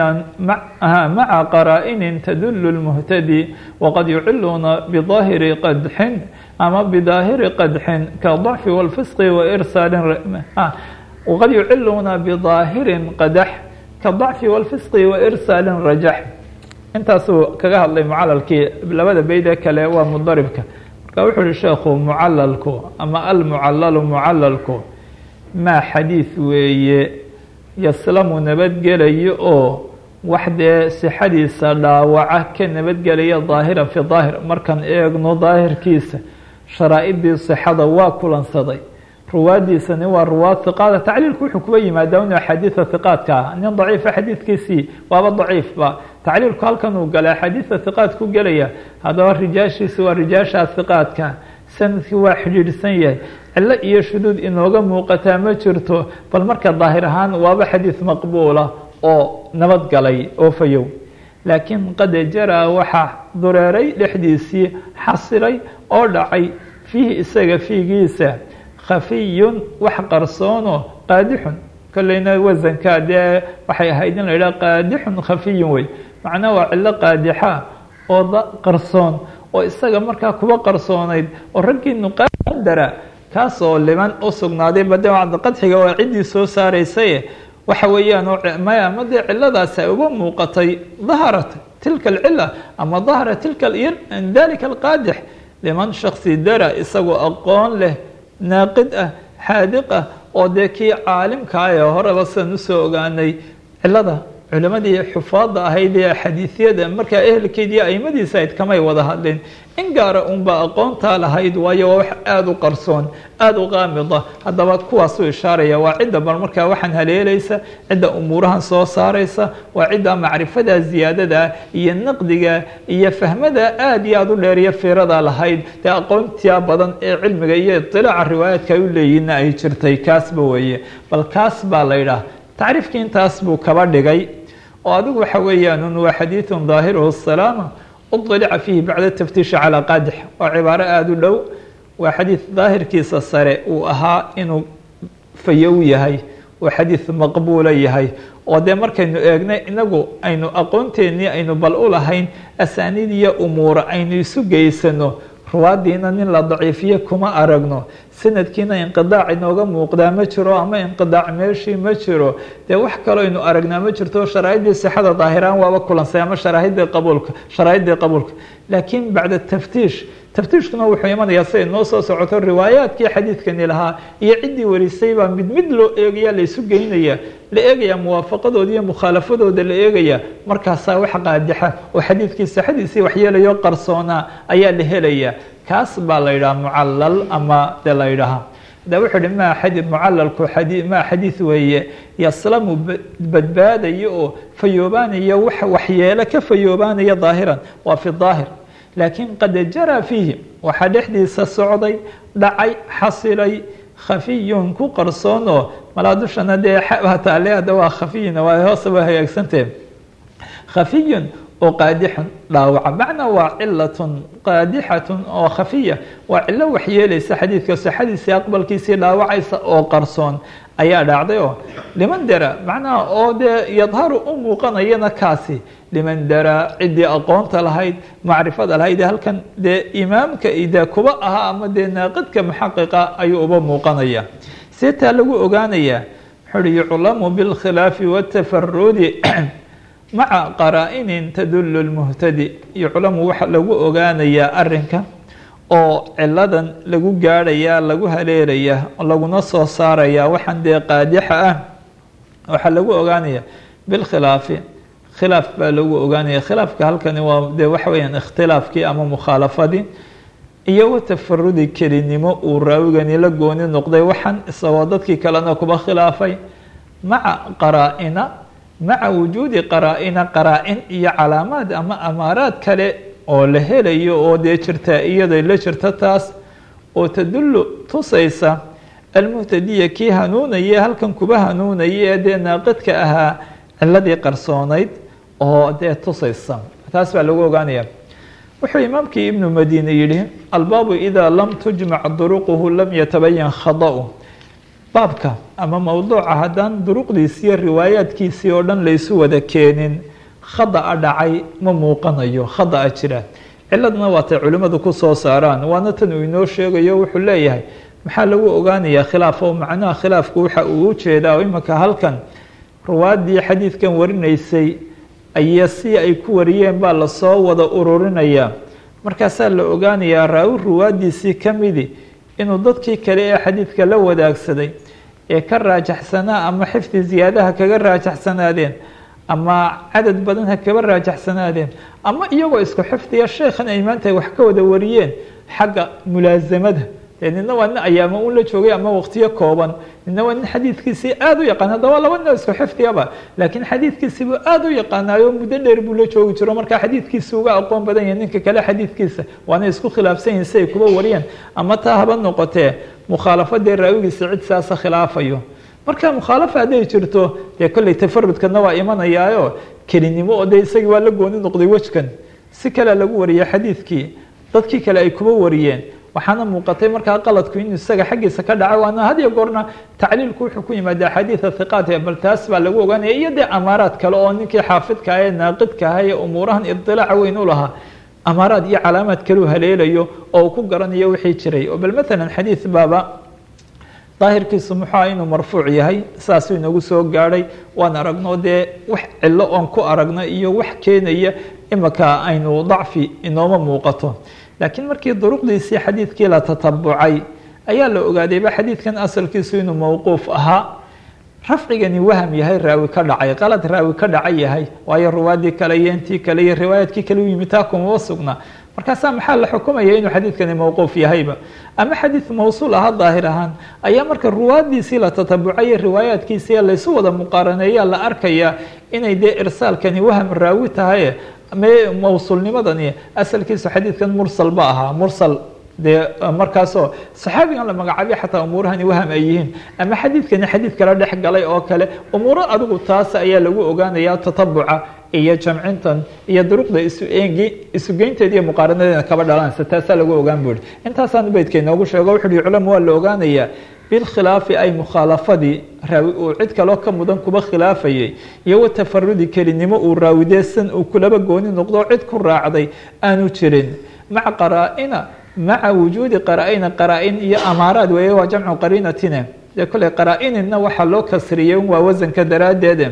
مع قرائن تدل المهتدي وقد يعلون بظاهر قدح أما بظاهر قدح كالضعف والفسق وإرسال آه وقد يعلون بظاهر قدح كالضعف والفسق وإرسال رجح intaasuu kaga hadlay mucalalkii labada beyde kale waa mudaribka. marka wuxuu uhi sheekhu mucalalku ama almucalalu mucalalku maa xadiid weeye yaslamu nabadgelayo oo wax dee sixadiisa dhaawaca ka nabadgelaya daahiran fi daahir markaan eegno daahirkiisa sharaa'idii sixada waa kulansaday ruwaadiisani waa ruwaad hiqaada tacliilku wuxuu kuba yimaadaa inu axaadiida hiqaadka nin daciifa xadiidkiisii waaba daciifba tacliilku halkan uu gala axaadiida hiqaad ku gelaya haddaba rijaashiisi waa rijaasha hiqaadka sanadkii waa xidhiidhsan yahay cilo iyo shuduud inooga muuqataa ma jirto bal marka daahir ahaan waaba xadiid maqbuula oo nabad galay oo fayow laakiin qad jaraa waxaa dureeray dhexdiisii xasilay oo dhacay fiihi isaga fiigiisa khafiyun wax qarsoono qaadixun kolleyna wasanka dee waxay ahayd in la yidhaha qaadixun khafiyun wey macnaa waa cilo qaadixa oo qarsoon oo isaga markaa kuba qarsoonayd oo raggii nuqaadara kaasoo liman u sugnaaday bade qadxiga waa ciddii soo saaraysaye waxa weeyaan maya ama dee ciladaasi ay uba muuqatay daharat tilka alcila ama dahara tilka dalika alqaadix liman shaksi dara isagoo aqoon leh naaqid ah xaadiq ah oo dee kii caalimkaa ee horeba sidan usoo ogaanay cilada culimadii xufaadda ahayd ee xadiisyada markaa ehelkeedii aimadiisa ayd kamay wada hadleen in gaara unba aqoontaa lahayd waayo waa wax aada u qarsoon aada u qaamida haddaba kuwaasuu ishaaraya waa cidda bal markaa waxaan haleelaysa cidda umuurahan soo saaraysa waa cidda macrifada ziyaadada iyo naqdiga iyo fahmada aada iyo aada u dheeriyo fiirada lahayd dee aqoontia badan ee cilmiga iyo iطilaaca riwaayaadka ay u leeyihinna ay jirtay kaasba weeye bal kaas baa la yidhaah tacriifkii intaas buu kaba dhigay oo adigu waxa weeyaan waa xadiiثu ظaahiruhu الsalaama uطlica fiihi bacda taftiishi calىa qaadix waa cibaaro aada u dhow waa xadiid daahirkiisa sare uu ahaa inuu fayow yahay oo xadiid maqbuula yahay oo dee markaynu eegnay inagu aynu aqoonteennii aynu bal u lahayn asaaniid iyo umuura aynu isu geysano ruwaadiina nin la daciifiye kuma aragno sanadkiina inqidaac inooga muuqdaa ma jiro ama inqidaac meeshii ma jiro dee wax kaloo aynu aragnaa ma jirto sharaa'iddii sixada daahiraan waaba kulansay ama sharaahiddii qabuulka sharaa'iddii qabuulka laakiin bacda taftiish taftiishkuna wuxuu imanayaa siday noo soo socoto riwaayaadkii xadiidkani lahaa iyo ciddii warisay baa mid mid loo eegaya la isu geynaya la eegaya muwaafaqadooda iyo mukhaalafadooda la eegaya markaasaa wax qaadixa oo xadiidkii sixadiisii waxyeelayo qarsoonaa ayaa la helaya kaas baa la yidhaha mucallal ama de la yidhaha da wuxuu hi ma xadi mucalalku adi ma xadiid weeye yaslamu badbaadaya oo fayoobaanaya wax waxyeelo ka fayoobaanaya daahiran waa fi daahir laakiin qad jaraa fiihi waxaa dhexdiisa socday dhacay xasilay khafiyun ku qarsoon oo malaa dushana dee taale hadda waa khafiyun waa hoose waa hagaagsantahe khafiyun oo qaadixun dhaawaca macnaa waa cilatun qaadixatun oo khafiya waa cilo waxyeelaysa xadiidka sixadiisii aqbalkiisii dhaawacaysa oo qarsoon ayaa dhacday oo liman dara macnaha oo dee yadharu u muuqanayana kaasi liman dara ciddii aqoonta lahayd macrifada lahayd halkan dee imaamka de kuba ahaa ama dee naaqidka muxaqiqa ayuu uba muuqanaya seetaa lagu ogaanayaa wuxuu hi yuclamu bilkhilaafi watafarudi maca qaraa-inin tadulu lmuhtadi yuclamu waxa lagu ogaanayaa arinka oo ciladan lagu gaadhayaa lagu haleelayaa laguna soo saarayaa waxaan dee qaadixa ah waxaa lagu ogaanaya bilkhilaafi khilaaf baa lagu ogaanaya khilaafka halkani waa dee waxa weyaan ikhtilaafkii ama mukhaalafadii iyo watafarudi kelinimo uu raawigani la gooni noqday waxaan isagoo dadkii kalena kuba khilaafay maca qaraa-ina maca wujuudi qaraa-ina qaraa-in iyo calaamaad ama amaaraad kale oo la helayo oo dee jirtaa iyaday la jirta taas oo tadullu tusaysa almuhtadiya kii hanuunaya halkan kuba hanuunaya ee dee naaqidka ahaa ciladii qarsoonayd oo dee tusaysa taas baa lagu ogaanaya wuxuu imaamkii ibnu madine yihi albaabu idaa lam tujmac duruquhu lam yatabayan khada-u baabka ama mowduuca haddaan duruqdiisiiyo riwaayaadkiisii oo dhan laysu wada keenin khada-a dhacay ma muuqanayo khada-a jira ciladna waatay culimmadu ku soo saaraan waana tan uu inoo sheegayo wuxuu leeyahay maxaa lagu ogaanayaa khilaaf oo macnaha khilaafku waxa uu u jeedaa oo imanka halkan ruwaaddii xadiidkan warinaysay aya si ay ku wariyeen baa lasoo wada ururinayaa markaasaa la ogaanayaa raawi ruwaaddiisii ka midi inuu dadkii kale ee xadiidka la wadaagsaday ee ka raajaxsanaa ama xifdi ziyaadaha kaga raajaxsanaadeen ama cadad badan ha kaba raajaxsanaadeen ama iyagoo isku xifdiya sheekhan ay maanta wax ka wada wariyeen xagga mulaasamada dee nina waa nin ayaama un la joogay ama waqtiyo kooban, nina waa nin xadiidkiisii aad u yaqaan, haddaba laba nin oo isku xifdiyaba, laakiin xadiidkiisii buu aad u yaqaanaayo muddo dheer buu la joogi jiro, markaa xadiidkiisi uga aqoon badan yahay ninka kale xadiidkiisa, waana isku khilaafsan yihin si ay kuba wariyeen. ama taa haba noqotee mukhaalafadee raawigiisa cid saasa khilaafayo, marka mukhaalafa hadday jirto dee kolley tafarudkana waa imanayaayo kelinimo oo dee isagii waa la gooni noqday wejkan, si kale lagu wariyay xadiidkii dadkii kale ay kuba wariyeen, waxaana muuqatay markaa qaladku inuu isaga xaggiisa ka dhacay. waana had iyo goorna tacliilku wuxuu ku yimaada axaadiida hiqaat, bal taas baa lagu ogaanaya, iyo dee amaaraad kale oo ninkii xaafidka ah ee naaqidka ah ee umuurahan idilaaca weyn u lahaa amaaraad iyo calaamaad kaleu haleelayo oo uu ku garanayo wixii jiray. oo bal maalan xadiid baaba daahirkiisu muxua inuu marfuuc yahay, saasuu inagu soo gaadhay, waan aragno dee wax cilo oon ku aragno iyo wax keenaya imaka aynu dacfi inooma muuqato. laakiin markii duruqdiisii xadiidkii la tatabucay ayaa la ogaadayba xadiidkan asalkiisu inuu mawquuf ahaa, rafcigani waham yahay, raawi ka dhacay, qalad raawi ka dhacay yahay, waayo ruwaadii kale iyo intii kale iyo riwaayaadkii kale u yimid taa kumaba sugna. markaasaa maxaa la xukumaya inuu xadiidkani mawquuf yahayba, ama xadiid mawsuul aha daahir ahaan ayaa marka ruwaadiisii la tatabucay riwaayaadkiisii laysu wada muqaaraneeya la arkaya inay dee irsaalkani waham raawi tahay, mawsuulnimadani asalkiisu xadiidkan mursal ba ahaa, mursal dee markaasoo saxaabigan la magacaabay xataa umuurahani waham ay yihiin, ama xadiidkani xadiid kala dhex galay oo kale, umuuro adigu taas ayaa lagu ogaanaya tatabuca iyo jamcintan iyo duruqda isu eegi isugeynteeda iyo muqaaranadeeda kaba dhalanaysa, taasaa lagu ogaan buuri. intaasaan beydka inoogu sheego wuxu uhi culama waa la ogaanayaa bilkhilaafi ay mukhaalafadii raawi uu cid kaloo ka mudan kuba khilaafayay, iyo watafarudi kelinimo uu raawideesan uu kulaba gooni noqdo cid ku raacday aanu jirin, maca qaraa-ina maca wujuudi qaraa-ina qaraa-in iyo amaaraad weeye, waa jamcu qariinatina, dee kolley qaraa-inina waxaa loo kasriyey waa wasanka daraaddeede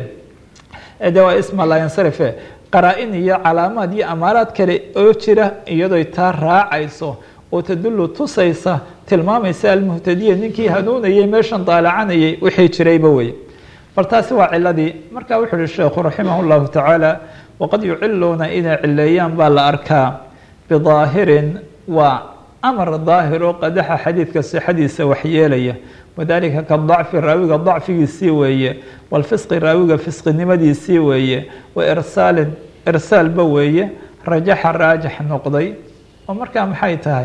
de waa isma laa yansarife, qaraa-in iyo calaamaad iyo amaaraad kale oo jira iyadoo taa raacayso oo tadullu tusaysa tilmaamaysa almuhtadiya ninkii hanuunayay meeshan daalacanayay wixii jirayba wey. bal taasi waa ciladii. marka wuxuu uhi sheekhu raximah اllahu tacaala waqad yuciluuna inay cileeyaan baa la arkaa bidaahirin, waa amar daahiro qadaxa xadiidka sixadiisa waxyeelaya, wadalika kadacfi raawiga dacfigiisii weeye, walfisqi raawiga fisqinimadiisii weeye, wa irsaalin irsaalba weeye, rajaxa raajax noqday. oo markaa maxay tahay,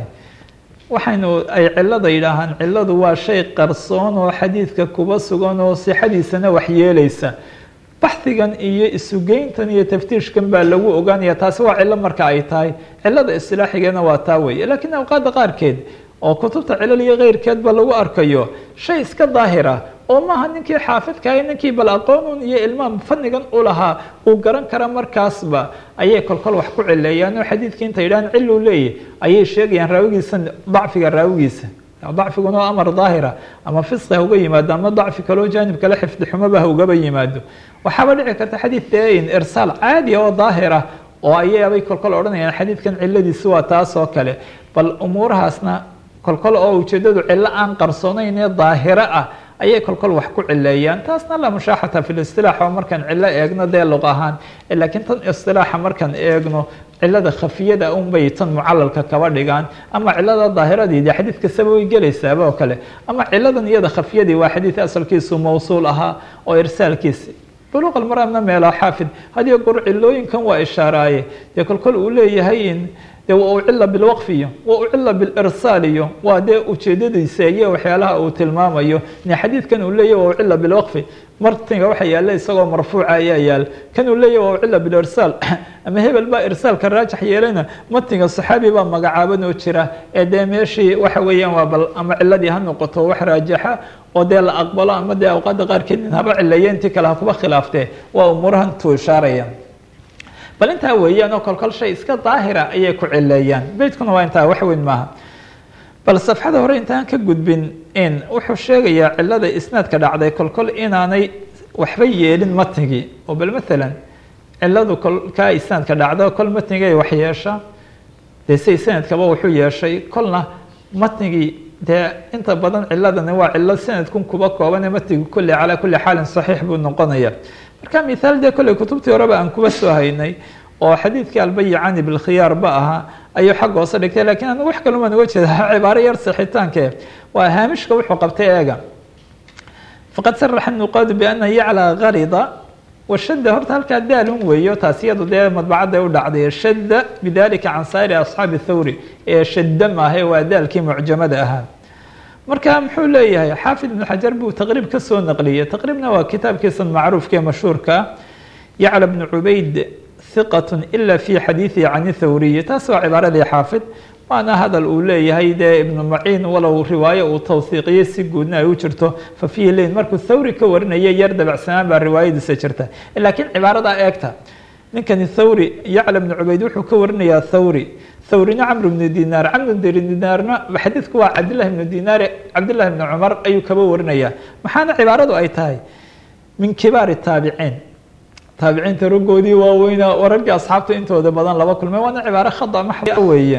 waxaynu ay cilada yidhaahaan ciladu waa shay qarsoon oo xadiidka kuba sugan oo sixadiisana waxyeelaysa, baxhigan iyo isugeyntan iyo taftiishkan baa lagu ogaanaya, taasi waa cilo marka ay tahay. cilada istilaaxigeena waa taa weeye, laakiin awqaadda qaarkeed oo kutubta cilal iyo keyrkeedba lagu arkayo shay iska daahira oo maaha ninkii xaafidkahay ninkii bal aqoonun iyo ilmaam fanigan u lahaa uu garan kara markaasba ayay kolkol wax ku cileeyaan oo xadiidkii inta yidhahaan ciluu leeyahy ayay sheegayaan raawigiisa dacfiga raawigiisa. dacfiguna waa amar daahira, ama fisqi ha uga yimaado ama dacfi kaloo jaanib kale xifdi xumaba ha ugaba yimaado. waxaaba dhici karta xadiid dein irsaal caadiya oo daahira oo ayaabay kolkol odhanayaan xadiidkan ciladiisi waa taas oo kale. bal umuurahaasna kolkol oo ujeedadu cilo aan qarsoonayn ee daahiro ah ayay kolkol wax ku cileeyaan. taasna la mushaaxata fi listilaax oo markaan cilo eegno dee luq ahaan, laakiin tan istilaaxa markaan eegno cilada khafiyada unbay tan mucalalka kaba dhigaan, ama cilada daahiradii dee xadiid kastaba way gelaysaaba oo kale, ama ciladan iyada khafiyadii waa xadiid asalkiisu mawsuul ahaa oo irsaalkiisi. buluq almaramna meelo xaafid hadiyo goor cilooyinkan waa ishaaraaye dee kolkol uu leeyahay in de waa ucila bilwaqfiyo waa ucila bilirsaaliyo, waa dee ujeedadiisa iyo waxyaalaha uu tilmaamayo. xadiidkan uu leeyahy waa ucila bilwaqfi, martinga waxa yaala isagoo marfuuca ayaa yaal. kan uu leeyahy waa ucila bilirsaal, ama hebel baa irsaalka raajax yeelayna martinga saxaabi baa magacaaban oo jira ee dee meeshii waxa weeyaan waa bal ama ciladii ha noqoto wax raajaxa oo dee la aqbalo, ama dee awqaadda qaarkeed in haba cileeya intii kale ha kuba khilaaftee, waa umuurahan tuu ishaaraya. bal intaa weeyaan oo kolkol shay iska daahira ayay ku cileeyaan. beydkuna waa intaa wax weyn maaha. bal safxada hore intaan ka gudbin in wuxuu sheegayaa cilada isnaadka dhacday kolkol inaanay waxba yeelin matnigii, oo bal maalan ciladu kolkaa isnaadka dhacda kol matnigay wax yeesha dee say sanadkaba wuxuu yeeshay, kolna matnigii dee inta badan ciladani waa cilo sanadkun kuba koobane matnigi kulli calaa kulli xaalin saxiix buu noqonaya. marka mithaal dee kolley kutubtii horeba aan kuba soo haynay oo xadiidkii albayicani bilkhiyaar ba ahaa ayuu xagga hoose dhigtay lakiin anigu wax kalumaan uga jeeda cibaaro yar sixitaanke waa haamishka wuxuu qabtay eega faqad saraxa nuqaadu biana yaclaa garida washadda horta halkaa daalun weeyo taas iyadu dee madbacadday u dhacday shadda bidalika can saa'iri asxaabi thawri ee shadda maahe waa daalkii mucjamada ahaa marka muxuu leeyahay xaafid ibnu xajar buu taqriib ka soo naqliyey taqriibna waa kitaabkiisan macruufka ee mashhuurka yacla bnu cubayd hiqat ila fi xadiiثi can thawriyi taas waa cibaaradii xaafid waana hadal uu leeyahay dee ibnu maciin walow riwaayo uu tawhiiqiyey si guudna ay u jirto fa fiihi leyn markuu thawri ka warinaya yar dabacsanaan baa riwaayadiisa jirta laakiin cibaaradaa eegta ninkani thawri yacla bnu cubayd wuxuu ka warinayaa thawri thawrina camr bnu dinaar camr bnu dinaarna xadiidku waa cabdillahi bnu dinaar cabdillahi bnu cumar ayuu kaba warinaya maxaana cibaaradu ay tahay min kibaari taabiciin taabiciinta raggoodii waaweynaa oo raggii asxaabta intooda badan laba kulmay waana cibaaro khada maxda weeye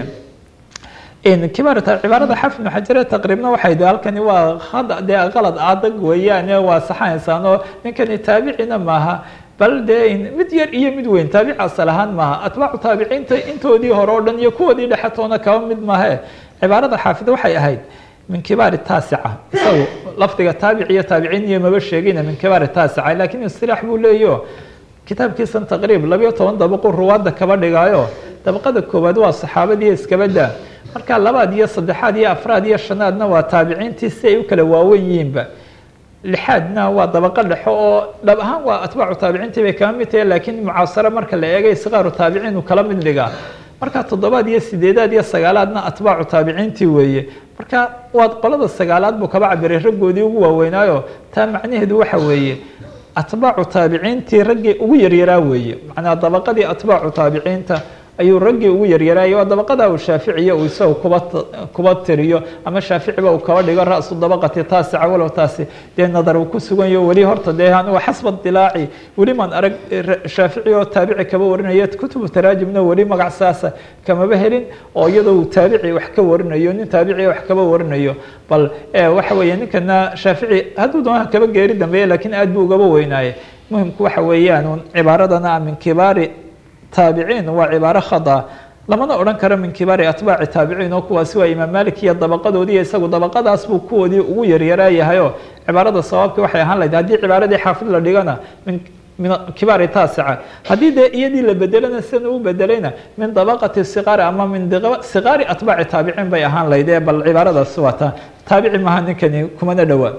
kibaar cibaarada xafid ibnu xajar taqriibna waxay de halkani waa khada dee qalad adag weeyaane waa saxaysaan oo ninkani taabicina maaha bal dee mid yar iyo mid weyn taabic asal ahaan maaha atbaacu taabiciinta intoodii hore oo dhan iyo kuwoodii dhexetoona kaba mid maahe cibaarada xaafid waxay ahayd min kibaari taasica isagu lafdiga taabic iyo taabiciin iyo maba sheegina min kibaari taasica laakiin istilaax buu leeyo kitaabkiisan taqriib labiyo toban dabaqu ruwaadda kaba dhigaayo dabaqada koowaad waa saxaabadiiyo iskabada marka labaad iyo saddexaad iyo afraad iyo shanaadna waa taabiciintii si ay u kala waawen yihiinba lixaadna waa dabaqo dhexo oo dhab ahaan waa atbaacu taabiciintii bay kala mid tahay laakiin mucaasaro marka la eegay siqaaru taabiciin uu kala mid dhigaa marka toddobaad iyo sideedaad iyo sagaalaadna atbaacu taabiciintii weeye marka waa qolada sagaalaad buu kaba cabiray raggoodii ugu waaweynaayo taa macnaheedu waxa weeye atbaacu taabiciintii raggii ugu yaryaraa weeye macnaa dabaqadii atbaacu taabiciinta ayuu raggii ugu yaryaraayay waa dabaqada uu shaaficiya uu isagu kuba kuba tiriyo ama shaaficiba uu kaba dhigo ra'su dabaqati taasica walow taasi dee nadar uu ku sugan yaho weli horta dee anugu xasba dilaaci weli maan arag shaafici oo taabici kaba warinaya kutubu taraajimna weli magac saasa kamaba helin oo iyadoo uu taabici wax ka warinayo nin taabici wax kaba warinayo bal waxa weeye ninkana shaafici hadduu doona kaba geeri dambeeye laakiin aad buu ugaba weynaaye muhimku waxa weeyaan cibaaradana min kibaari taabiciin waa cibaaro khada lamana odhan karo min kibaari atbaaci taabiciin oo kuwaasi waa imaam malik iyo dabaqadoodii isagu dabaqadaas buu kuwoodii ugu yaryaraayahayo cibaarada sawaabkii waxay ahaan lahayd haddii cibaaradii xaafid la dhigana min min kibaari taasica haddii dee iyadii la bedelana sidan uu bedelayna min dabaqati siqaari ama min siqaari atbaaci taabiciin bay ahaan lahayd ee bal cibaaradaasi waa taa taabici maaha ninkani kumana dhowaa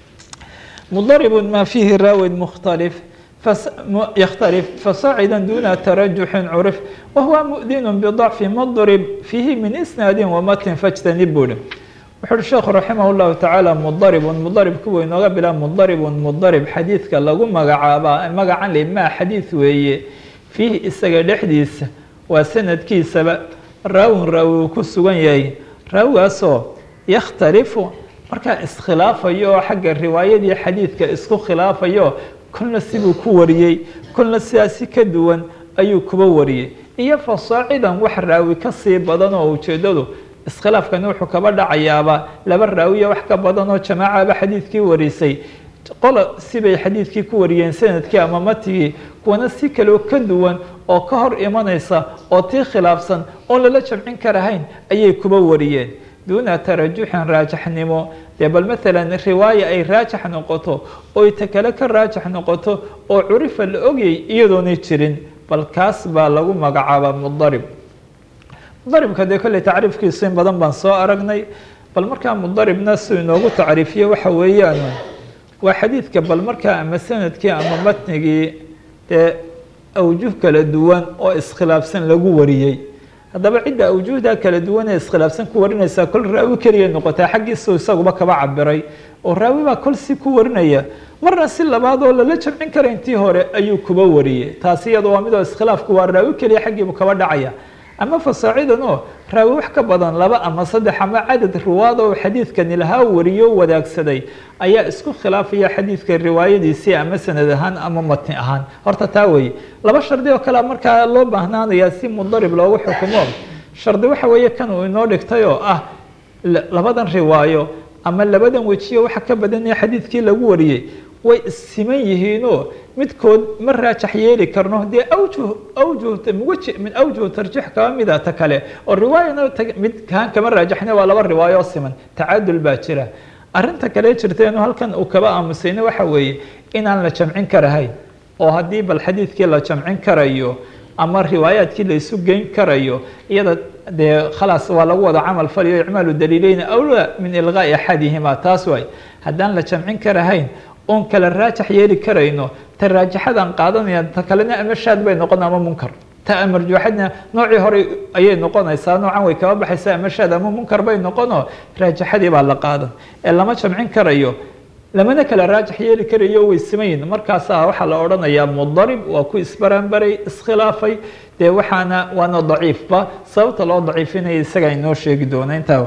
mudaribun ma fiihi raawid mukhtalif يختلف فصاعدا دون ترجح عرف وهو مؤذن بضعف مضرب فيه من إسناد ومتن فاجتنبوا له وحر الشيخ رحمه الله تعالى مضرب مضرب كوي نقبل مضرب مضرب حديث كاللغو مقعابا مقعا لما حديث وي فيه إساق حديث وسند كيسا راو راو كسوان ياي راو أسو يختلف marka iskhilaafayo xagga riwaayadii xadiidka isku khilaafayo kulna sibuu ku wariyey kulna sidaasi ka duwan ayuu kuba wariyey iyo fasaacidan wax raawi ka sii badan oo ujeedadu iskhilaafkani wuxuu kaba dhacayaaba laba raawiya wax ka badan oo jamaacaba xadiidkii warisay qola sibay xadiidkii ku wariyeen sanadkii ama matigii kuwana si kale ka duwan oo ka hor imanaysa oo tii khilaafsan oo lala jamcin karahayn ayay kuba wariyeen duuna tarajuxin raajaxnimo dee bal maalan riwaaya ay raajax noqoto oo ta kale ka raajax noqoto oo curifa la ogyay iyadoonay jirin bal kaas baa lagu magacaabaa mudarib mudaribka dee kolley tacriifkiisu in badan baan soo aragnay bal markaa mudaribna si inoogu tacriifiye waxa weeyaan waa xadiidka bal markaa ama sanadkii ama matnigii dee awjuh kala duwan oo iskhilaafsan lagu wariyey haddaba cidda awjuhda kala duwan ee iskhilaafsan ku warinaysaa kol raawi keliya noqotaa xaggiisu isaguba kaba cabiray oo raawi baa kol si ku warinaya marna si labaad oo lala jamcin kara intii hore ayuu kuba wariyey taasi iyada waa midoo iskhilaafku waa raawi keliya xaggiibu kaba dhacaya ama fasaacidan oo raawi wax ka badan laba ama saddex ama cadad ruwaad oo xadiidkani lahaa wariyo wadaagsaday ayaa isku khilaafaya xadiidka riwaayadiisii ama sanad ahaan ama matni ahaan horta taa weeye laba shardi oo kale markaa loo baahnaanayaa si mudarib loogu xukumo shardi waxa weeye kan uu inoo dhigtay oo ah labadan riwaayo ama labadan wejiyo waxa ka badanaya xadiidkii lagu wariyey way siman yihiinoo midkood ma raajax yeeli karno dee awjuh awjuh muwaji min awjuh tarjiix kaba mida ta kale oo riwaayana mid kaan kama raajaxna waa laba riwaayo oo siman tacaadul baa jira arrinta kale jirteenu halkan uu kaba aamusayna waxa weeye inaan la jamcin karahayn oo haddii bal xadiidkii la jamcin karayo ama riwaayaadkii la isu geyn karayo iyada dee khalaas waa lagu wada camal faliyo icmaalu daliileyna awlaa min ilqaa'i axadihima taas waay haddaan la jamcin karahayn oon kala raajax yeeli karayno ta raajaxadaan qaadanaya ta kalena ama shaad bay noqon ama munkar ta marjuuxadna noocii hore ayay noqonaysaa noocan way kaba baxaysaa ama shaad ama munkar bay noqonoo raajaxadii baa la qaadan ee lama jamcin karayo lamana kala raajax yeeli karayo way simayin markaasaa waxaa la odhanayaa mudarib waa ku isbaranbaray iskhilaafay dee waxaana waana daciifba sababta loo daciifinaya isaga inoo sheegi doona intaa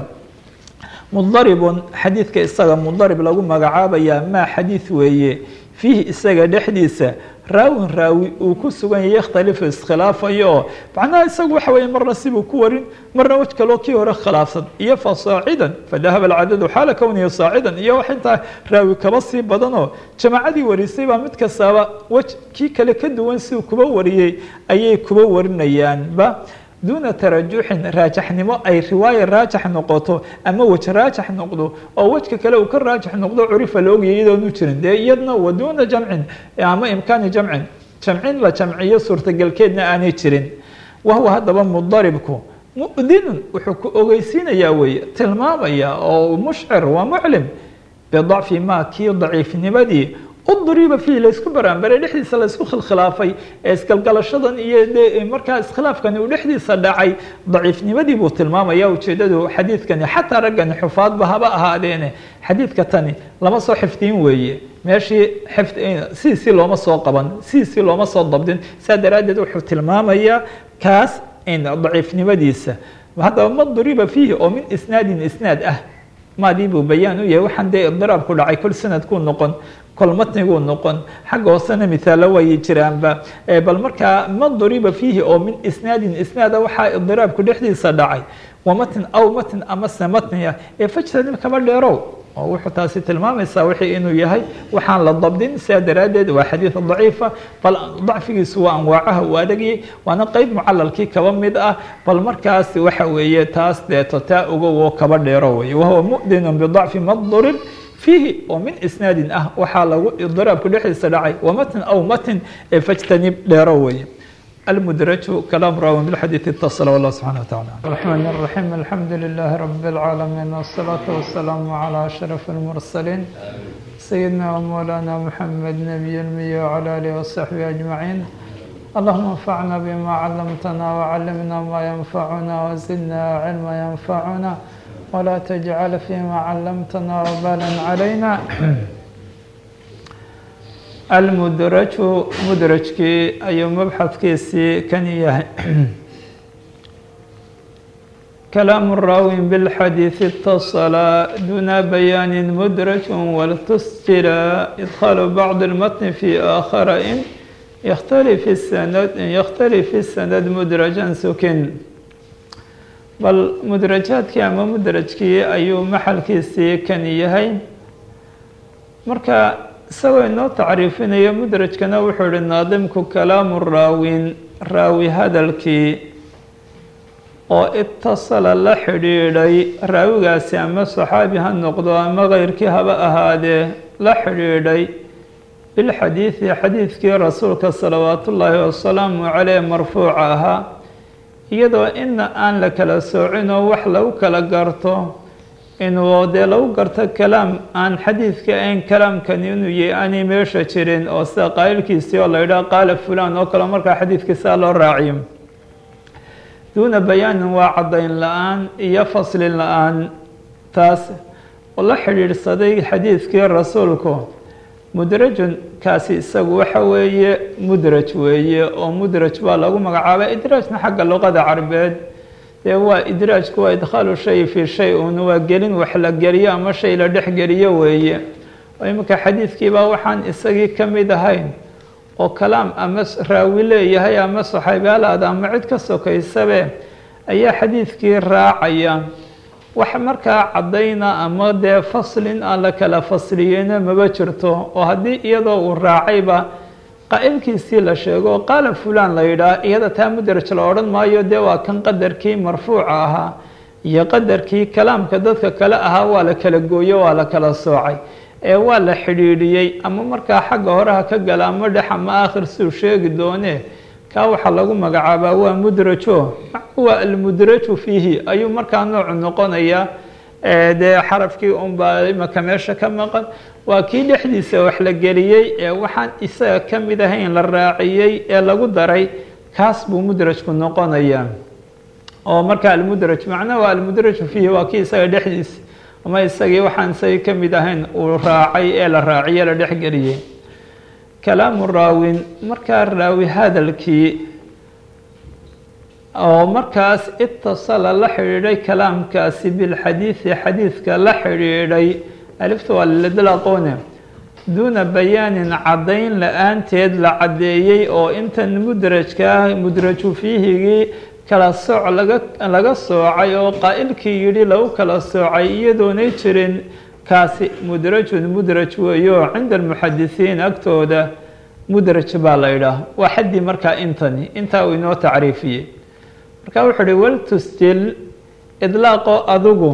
mudaribun xadiidka isaga mudarib lagu magacaabayaa maa xadiid weeye fiihi isaga dhexdiisa raawin raawi uu ku sugan yahay yakhtalifu iskhilaafayo oo macnaha isagu waxa weeye marna sibuu ku warin marna wej kaloo kii hore khilaafsan iyo fa saacidan fadahaba alcadadu xaala kownihi saacidan iyo wax intaa raawi kaba sii badanoo jamaacadii warisay baa mid kastaaba wej kii kale ka duwan siduu kuba wariyey ayay kuba warinayaanba duuna tarajuxin raajaxnimo ay riwaaya raajax noqoto ama wej raajax noqdo oo wejka kale uu ka raajax noqdo curifa la ogyahay iyadoonu jirin dee iyadna wa duuna jamcin ama imkaani jamcin jamcin la jamciyo suurtagalkeedna aanay jirin wahuwa haddaba mudaribku mu'dinun wuxuu ku ogeysiinayaa weeye tilmaamaya oo mushcir waa muclim bidacfi ma kii daciifnimadii udriba fiihi laysku baraanbaray dhexdiisa laysku khilkhilaafay ee isgalgalashadan iyo de markaa iskhilaafkani uu dhexdiisa dhacay daciifnimadii buu tilmaamaya ujeedadu xadiidkani xataa raggani xufaadba haba ahaadeene xadiidka tani lama soo xifdiin weeye meeshii xifd sidiisii looma soo qaban sidiisii looma soo dabdin saa daraaddeed wuxuu tilmaamayaa kaas daciifnimadiisa haddaba ma duriba fiihi oo min isnaadin isnaad ah maadii buu bayaan u yahay waxaan dee idiraab ku dhacay kol sanadkuu noqon kol matniguu noqon xagga hoosena mithaalo way jiraanba bal markaa ma duriba fiihi oo min isnaadin isnaada waxaa idiraabku dhexdiisa dhacay wa matn aw matn amase matniya ee fajtanib kaba dheerow oo wuxuu taasi tilmaamaysaa wixii inuu yahay waxaan la dabdin sidaa daraaddeed waa xadiid daciifa bal dacfigiisu waa anwaacaha uu adagiyey waana qeyb mucalalkii kaba mid ah bal markaas waxa weeye taas deeto taa ogow oo kaba dheero weye wahuwa mu'dinun bidacfi ma durib fiihi oo min isnaadin ah waxaa lagu idiraabku dhexdiisa dhacay wa matn aw matn ee fajtanib dheero weye المدرج كلام راو بالحديث اتصل والله سبحانه وتعالى الرحمن الرحيم الحمد لله رب العالمين والصلاة والسلام على أشرف المرسلين سيدنا ومولانا محمد نبي المية وعلى آله وصحبه أجمعين اللهم انفعنا بما علمتنا وعلمنا ما ينفعنا وزدنا علما ينفعنا ولا تجعل فيما علمتنا وبالا علينا المدرج مدرجكii ayuu mبxثkiisii kan yahay كلام الراوي بالحديث اتصل دون بيان مدرج ولتسجل إدخال بعض المتن في آخر إن يختلف السند يختلف السند مدرجا سكن بل مدرجاadkii ama مدرجkii ayuu مaxلkiisii kan yahay marka isagoo inoo tacriifinayo mudrajkana wuxuu ihi naadimku kalaamu raawin raawi hadalkii oo itasala la xidhiidhay raawigaasi ama saxaabi ha noqdo ama keyrkii haba ahaadee la xidhiidhay bilxadiidi xadiidkii rasuulka salawaatu ullaahi wasalaamu caleyh marfuuca ahaa iyadoo ina aan la kala soocinoo wax lagu kala garto inuu dee lagu garto kalaam aan xadiidka ayn kalaamkani inuu yahay aanay meesha jirin oo sida qaa'ilkiisii oo la yidhaha qaala fulaan oo kale markaa xadiidkiisaa loo raaciyo duuna bayaanin waa caddayn la-aan iyo faslin la-aan taas oo la xidhiidhsaday xadiidkii rasuulku mudrajun kaasi isagu waxa weeye mudraj weeye oo mudraj baa lagu magacaabay idraajna xagga luqada carbeed dee waa idraajku waa idkhaalu shay fii shay un waa gelin wax la geliyo ama shay la dhex geliyo weeye oo iminka xadiidkiibaa waxaan isagii ka mid ahayn oo kalaam ama raawi leeyahay ama saxaabiyaalaad ama cid ka sokaysabe ayaa xadiidkii raacaya wax markaa caddayna ama dee faslin aan la kala fasliyeyna maba jirto oo haddii iyadoo uu raacayba qaa'ilkiisii la sheego qaala fulaan la yidhaah iyada taa mudraj la odhan maayo dee waa kan qadarkii marfuuca ahaa iyo qadarkii kalaamka dadka kale ahaa waa la kala gooyo waa la kala soocay ee waa la xidhiidhiyey ama markaa xagga horeha ka gala ama dhex ama aakhir siduu sheegi doonee kaa waxaa lagu magacaabaa waa mudrajo waa almudraju fiihi ayuu markaa noocu noqonayaa dee xarafkii unbaa imaka meesha ka maqan waa kii dhexdiisa wax la geliyey ee waxaan isaga ka mid ahayn la raaciyey ee lagu daray kaas buu mudrajku noqonayaa oo markaa almudraj macnaha waa almudraju fiihi waa kii isaga dhexdiisa ama isagii waxaan isagii ka mid ahayn uu raacay ee la raaciye la dhexgeliyey kalaamu raawin markaa raawi hadalkii oo markaas itasala la xidhiidhay kalaamkaasi bilxadiidi xadiidka la xidhiidhay alifta waa liladlaqone duuna bayaanin caddayn la-aanteed la caddeeyey oo intan mudrajkaa mudraju fiihigii kala sooc laga laga soocay oo qaa'ilkii yidhi lagu kala soocay iyadoonay jirin kaasi mudrajun mudraj weeyo cinda almuxadisiin agtooda mudraj baa la idhaah waa xaddii markaa intani intaa uu inoo tacriifiyey marka wuxuu uhi waltustil idlaaqo adigu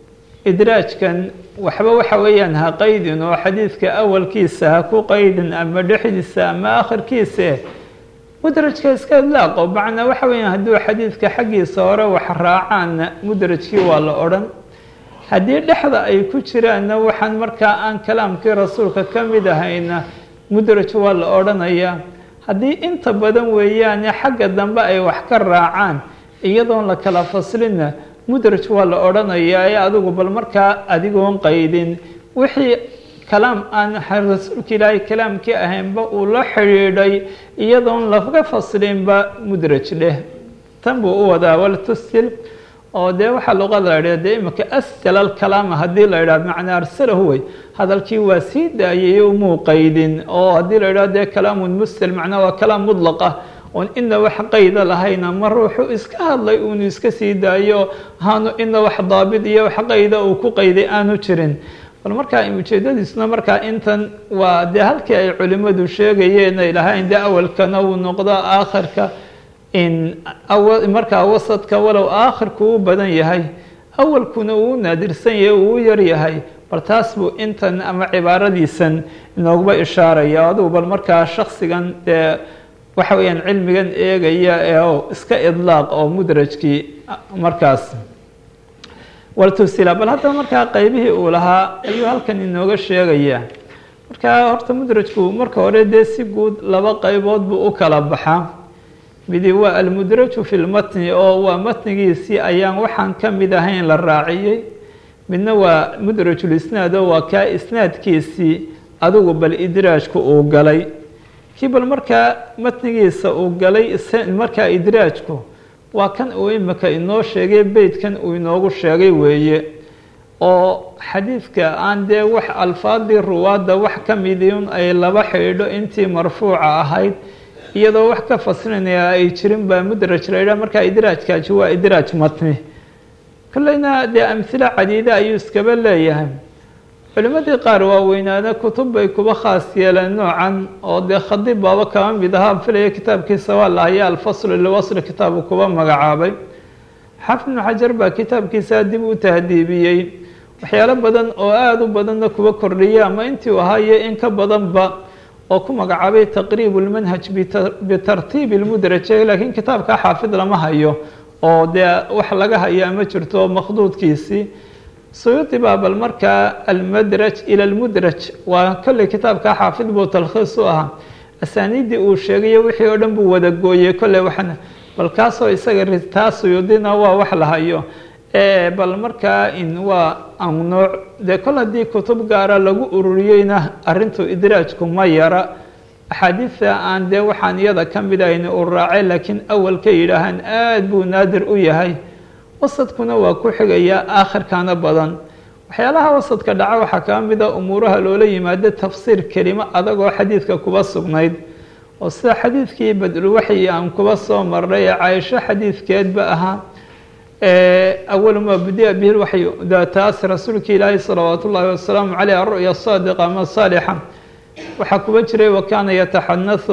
idraajkan waxba waxa weeyaan ha qaydin oo xadiidka awalkiisa ha ku qaydin ama dhexdiisa ama aakhirkiise mudrajka iska idlaaqo macnaa waxa weeyaan hadduu xadiidka xaggiisa hore wax raacaanna mudrajkii waa la odhan haddii dhexda ay ku jiraanna waxaan markaa aan kalaamkii rasuulka ka mid ahayna mudraj waa la odhanayaa haddii inta badan weeyaane xagga dambe ay wax ka raacaan iyadoon la kala faslinna mudraj waa la odhanayaa ee adigu bal markaa adigoon qaydin wixii kalaam aan rasuulka ilaahay kalaamkii ahaynba uu la xidhiidhay iyadoon laga faslinba mudraj dheh tan buu u wadaa waltustil oo dee waxaa luqada la idhaha dee imika asjala alkalaama haddii la idhaha macnaa arsalahu wey hadalkii waa sii daayay umuu qaydin oo haddii la idhaha dee kalaamun mustal macnaa waa kalaam mudlaqa oon ina wax qayda lahayna ma ruuxu iska hadlay uunu iska sii daayo haanu ina wax daabid iyo wax qayda uu ku qayday aanu jirin bal markaa ujeedadiisuna markaa intan waa dee halkii ay culimmadu sheegayeen ay lahayn dee awalkana uu noqdo aakhirka in markaa wasadka walow aakhirku uu badan yahay awalkuna uu naadirsan yahay uu yar yahay bal taas buu intan ama cibaaradiisan inooguba ishaaraya adigu bal markaa shaksigan dee waxa weeyaan cilmigan eegaya ee iska idlaaq oo mudrajkii markaas waltusila bal haddaba markaa qaybihii uu lahaa ayuu halkan inooga sheegaya markaa horta mudrajku marka hore dee si guud laba qaybood buu u kala baxaa midi waa almudraju fi lmatni oo waa matnigiisii ayaan waxaan ka mid ahayn la raaciyey midna waa mudrajulisnaad oo waa kaa isnaadkiisii adigu bal idraajku uu galay kii bal markaa matnigiisa uu galay markaa idraajku waa kan uu imika inoo sheegay beydkan uu inoogu sheegay weeye oo xadiidka aan dee wax alfaadii ruwaadda wax ka midiun ay laba xidhiidho intii marfuuca ahayd iyadoo wax ka faslinaya ay jirin baa mudraj la yidhaha markaa idraajkaaji waa idraaj matni kolleyna dee amhilo cadiida ayuu iskaba leeyahay culimadii qaar waaweynaana kutub bay kuba khaas yeeleen noocan oo dee khadiib baaba kaba mid ahaa filaya kitaabkiisa waa lahaya alfaslu liwasli kitaabu kuba magacaabay xaafid ibnu xajar baa kitaabkiisa dib u tahdiibiyey waxyaalo badan oo aada u badanna kuba kordhiyay ama intii u ahaayo in ka badanba oo ku magacaabay taqriib lmanhaj bitartiibi lmudraje laakiin kitaabka xaafid lama hayo oo dee wax laga hayo ama jirto makhduudkiisii suyuudi baa bal markaa almadraj ila almudraj waa kolley kitaabka xaafid buu talkhiis u ahaa asaaniiddii uu sheegayo wixii oo dhan buu wada gooyey kolley waxna bal kaasoo isaga ritaa suyuudina waa wax la hayo bal markaa in waa annooc dee kol haddii kutub gaara lagu ururiyeyna arrintu idraajku ma yara axaadiidta aan dee waxaan iyada ka mid ahayn uu raacay laakiin awalka yidhaahaan aada buu naadir u yahay wasadkuna waa ku xigaya aakhirkaana badan waxyaalaha wasadka dhaca waxaa kaa mida umuuraha loola yimaado tafsiir kelimo adagoo xadiidka kuba sugnayd oo sida xadiidkii badulwaxyi aan kuba soo marnay ee caaisho xadiidkeedba ahaa أول ما بدأ به الوحي taas rasuulka ilaahi صلaوaaت الlahi وaسلام عليه الرؤيا الصاaدقة ama صاaلحة waxaa kuba jiray وkana yتaxanaث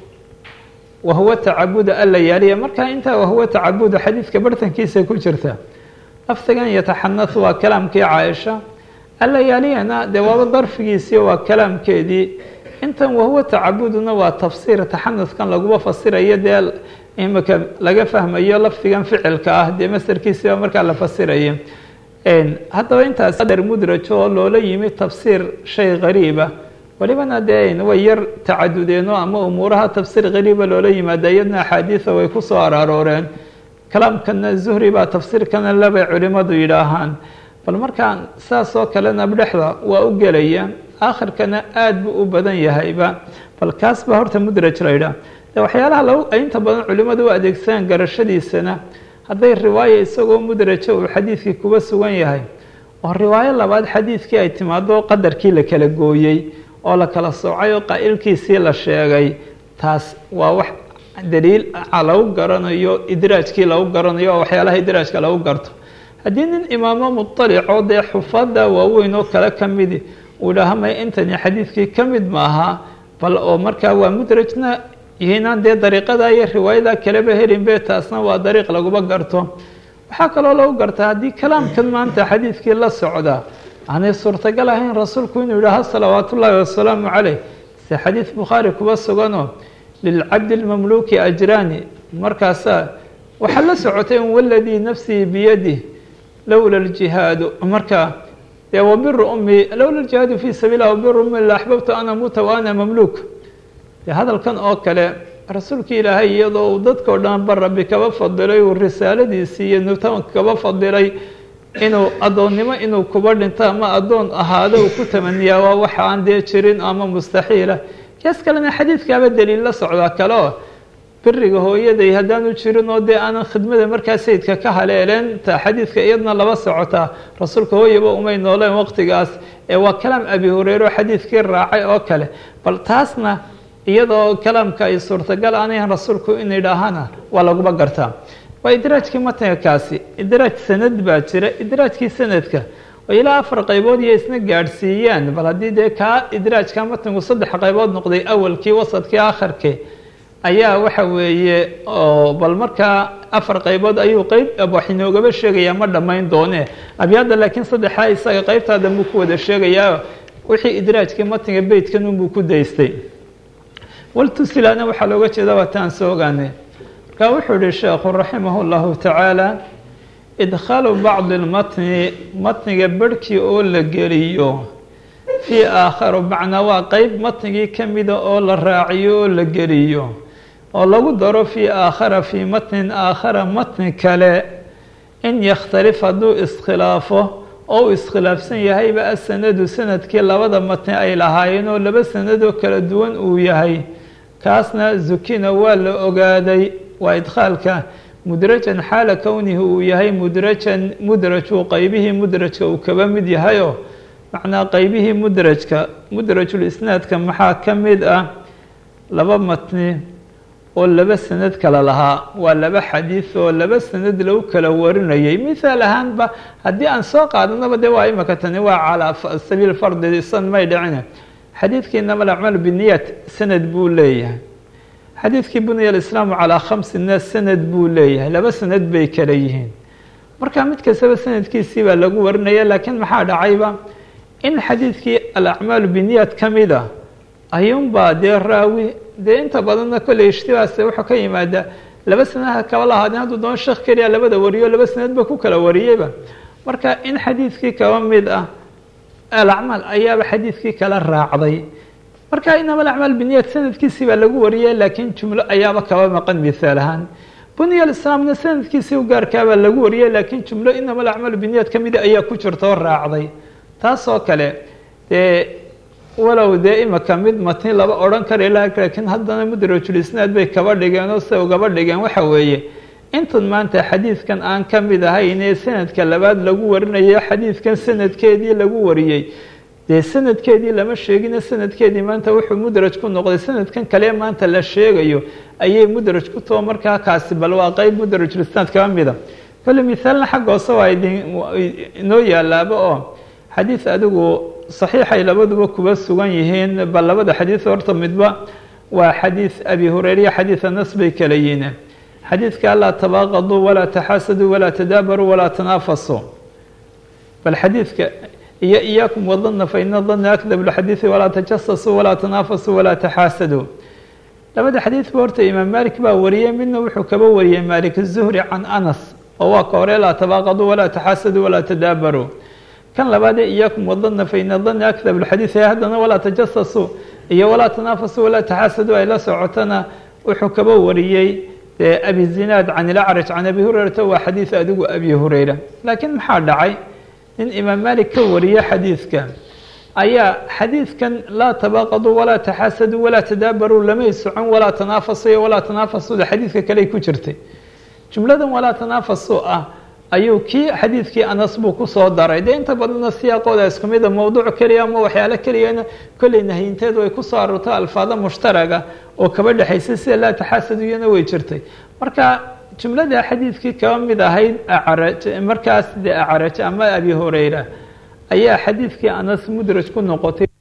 wahuwa تacabud alayaaliya marka intaa wahuwa tacabud xadiidka bartankiisa ku jirta lafdigan yataxanaث waa kalaamkii caaisha alayaaliyana dee waaba darfigiisii waa kalaamkeedii intan wahuwa tacabuduna waa tafsiir taxanuskan laguba fasirayo dee imika laga fahmayo lafdigan ficilka ah dee masarkiisiba markaa la fasirayo haddaba intaas qadar mudrajo oo loola yimi tafsiir shay gariiba walibana dee way yar tacadudeeno ama umuuraha tafsiir gariiba loola yimaada iyadna axaadiida way ku soo araarooreen kalaamkana zuhri baa tafsiirkana labay culimadu yidhaahaan bal markaan saas oo kalena dhexda waa u gelaya aakhirkana aad buu u badan yahayba bal kaas baa horta mudraj la yidhaah de waxyaalaha lagu inta badan culimadu u adeegsadaan garashadiisana hadday riwaayo isagoo mudraja uu xadiidkii kuba sugan yahay oo riwaayo labaad xadiidkii ay timaado qadarkii la kala gooyey oo la kala soocay oo qaa'ilkiisii la sheegay taas waa wax daliil lagu garanayo idraajkii lagu garanayo oo waxyaalaha idraajka lagu garto haddii nin imaamo muطalicoo dee xufada waaweyn oo kale ka midi uu dhahamay intani xadiidkii ka mid maaha bal oo markaa waa mudrajna yihiinaan dee dariiqada iyo riwaayada kaleba helinbe taasna waa dariiq laguba garto waxaa kaloo lagu gartaa haddii kalaamkan maanta xadiidkii la socda aanay suurtagal ahayn rasuulku inuu yidhaaho salawaat ullaahi wasalaamu caleyh se xadiid bukhaari kuba suganoo lilcabdi lmamluuki ajraani markaasaa waxaa la socotay in waladii nafsii biyadih lowla ljihaadu marka dee wabiru ummi lowla ljihaadu fii sabiilah wabiru ummi la axbabtu an amuuta wa ana mamluuk dee hadalkan oo kale rasuulka ilaahay iyadoo uu dadkao dhan ba rabbi kaba fadilay uu risaaladiisii iyo nutaanka kaba fadilay inuu addoonnimo inuu kuba dhinto ama addoon ahaado uu ku tamaniyaa waa waxa aan dee jirin ama mustaxiila kaas kalena xadiidkaaba daliil la socdaa kale oo beriga hooyaday haddaanu jirin oo dee aanan khidmada markaa sayidka ka haleeleen ta xadiidka iyadna laba socotaa rasuulka hooyaba umay nooleen waqtigaas ee waa kalaam abi hureyre oo xadiidkii raacay oo kale bal taasna iyadoo kalaamka ay suurtagal aanayn rasuulku in idhaahana waa laguba gartaa waa idraajkii matniga kaasi idraaj sanad baa jira idraajkii sanadka oo ilaa afar qaybood iyo isna gaadhsiiyaan bal haddii dee kaa idraajka matnigu saddex qaybood noqday awalkii wasadkii aakhirkii ayaa waxa weeye oo bal markaa afar qaybood ayuu qeyb wax inoogaba sheegayaa ma dhammayn doone abyaadda laakiin saddexaa isaga qeybtaada buu ku wada sheegayaa wixii idraajkii matniga beytkan unbuu ku daystay waltusilana waxaa looga jeeda waa taan soo ogaanay markaa wuxuu yihi sheekhu raximah اllahu tacaala idkhaalu bacdi lmatni matniga berhkii oo la geliyo fii aakharo macnaa waa qeyb matnigii ka mida oo la raaciyo oo la geliyo oo lagu daro fii aakhara fii matnin aakhara matni kale in yakhtalif hadduu iskhilaafo oo uu iskhilaafsan yahayba asanadu sanadkii labada matni ay lahaayeen oo laba sanadoo kala duwan uu yahay kaasna zukina waa la ogaaday waa idkhaalka mudrajan xaala kownihi uu yahay mudrajan mudraju qeybihii mudrajka uu kaba mid yahayoo macnaa qeybihii mudrajka mudrajul isnaadka maxaa ka mid ah laba matni oo laba sanad kala lahaa waa laba xadiid oo laba sanad lagu kala warinayay mithaal ahaanba haddii aan soo qaadanaba dee waa imaka tani waa calaa sabiil fardi san may dhicine xadiidkii inama alacmaal biniyat sanad buu leeyahay xadiidkii buniya alislaamu calaa khamsi naas sanad buu leeyahay laba sanad bay kala yihiin marka mid kastaba sanadkiisii baa lagu warinaya laakiin maxaa dhacayba in xadiidkii alacmaalu biniyat ka mid a ayuunbaa dee raawi dee inta badanna kolley ishtibaase wuxuu ka yimaadaa laba sanadha kaba lahaadeen hadduu doon sheekh keliya labada wariyo laba sanadba ku kala wariyeyba marka in xadiidkii kaba mid ah alacmaal ayaaba xadiidkii kala raacday marka inama alacmaal biniyat sanadkiisii baa lagu wariyay laakiin jumlo ayaaba kaba maqan mithaal ahaan buniya alislaamna sanadkiisii u gaarkaabaa lagu wariyay laakiin jumlo inama alacmaal biniyat ka mida ayaa ku jirta oo raacday taas oo kale dee walow dee imaka mid matni laba odhan kara laakiin haddana mudrajul isnaad bay kaba dhigeen oo se ugaba dhigeen waxa weeye intan maanta xadiidkan aan ka mid ahaynee sanadka labaad lagu warinayo xadiidkan sanadkeedii lagu wariyey dee sanadkeedii lama sheegine sanadkeedii maanta wuxuu mudraj ku noqday sanadkan kale maanta la sheegayo ayay mudraj ku too markaa kaasi bal waa qeyb mudrajul isnaad kaba mida kole mithaalna xagga hoose waa idin inoo yaalaaba oo xadiis adigu saxiixay labaduba kuba sugan yihiin bal labada xadiis horta midba waa xadiis abi hurayra xadiis anas bay kala yihiin xadiiska laa tabaaqaduu walaa taxaasaduu walaa tadaabaruu walaa tanaafasuu bal xadiiska iyo iyaakum wadanna fa ina danna akdab lxadiisi walaa tajasasuu walaa tanaafasuu walaa taxaasaduu labada xadiisba horta imaam malik baa wariyey midna wuxuu kaba wariyey malik الzuhri can anas oo waa ka hore laa tabaaqaduu walaa taxaasaduu walaa tadaabaruu kan labaadee iyaakum wadanna fa ina danna akdab lxadiisi haddana walaa tajasasuu iyo walaa tanaafasuu walaa taxaasaduu ay la socotana wuxuu kaba wariyey abi zinaad can ilacraj can abi hurayrata waa xadiis adigu abi hurayra laakiin maxaa dhacay in imaam malik ka wariye xadiidka ayaa xadiidkan laa tabaaqaduu walaa taxaasaduu walaa tadaabaruu lamay socon walaa tanaafasu iyo walaa tanaafasuda xadiidka kale ku jirtay jumladan walaa tanaafasu ah ayuu kii xadiidkii anas buu kusoo daray dee inta badanna siyaaqooda isku mida mowduuc keliya ama waxyaalo keliyana kolley nahyinteedu ay kusoo aroorto alfaado mushtaraga oo kaba dhexaysay sida laa taxaasadu iyana way jirtay marka jumlada xadiidkii kaba mid ahayd acraj markaas dee acraj ama abi hurayra ayaa xadiidkii anas mudraj ku noqotay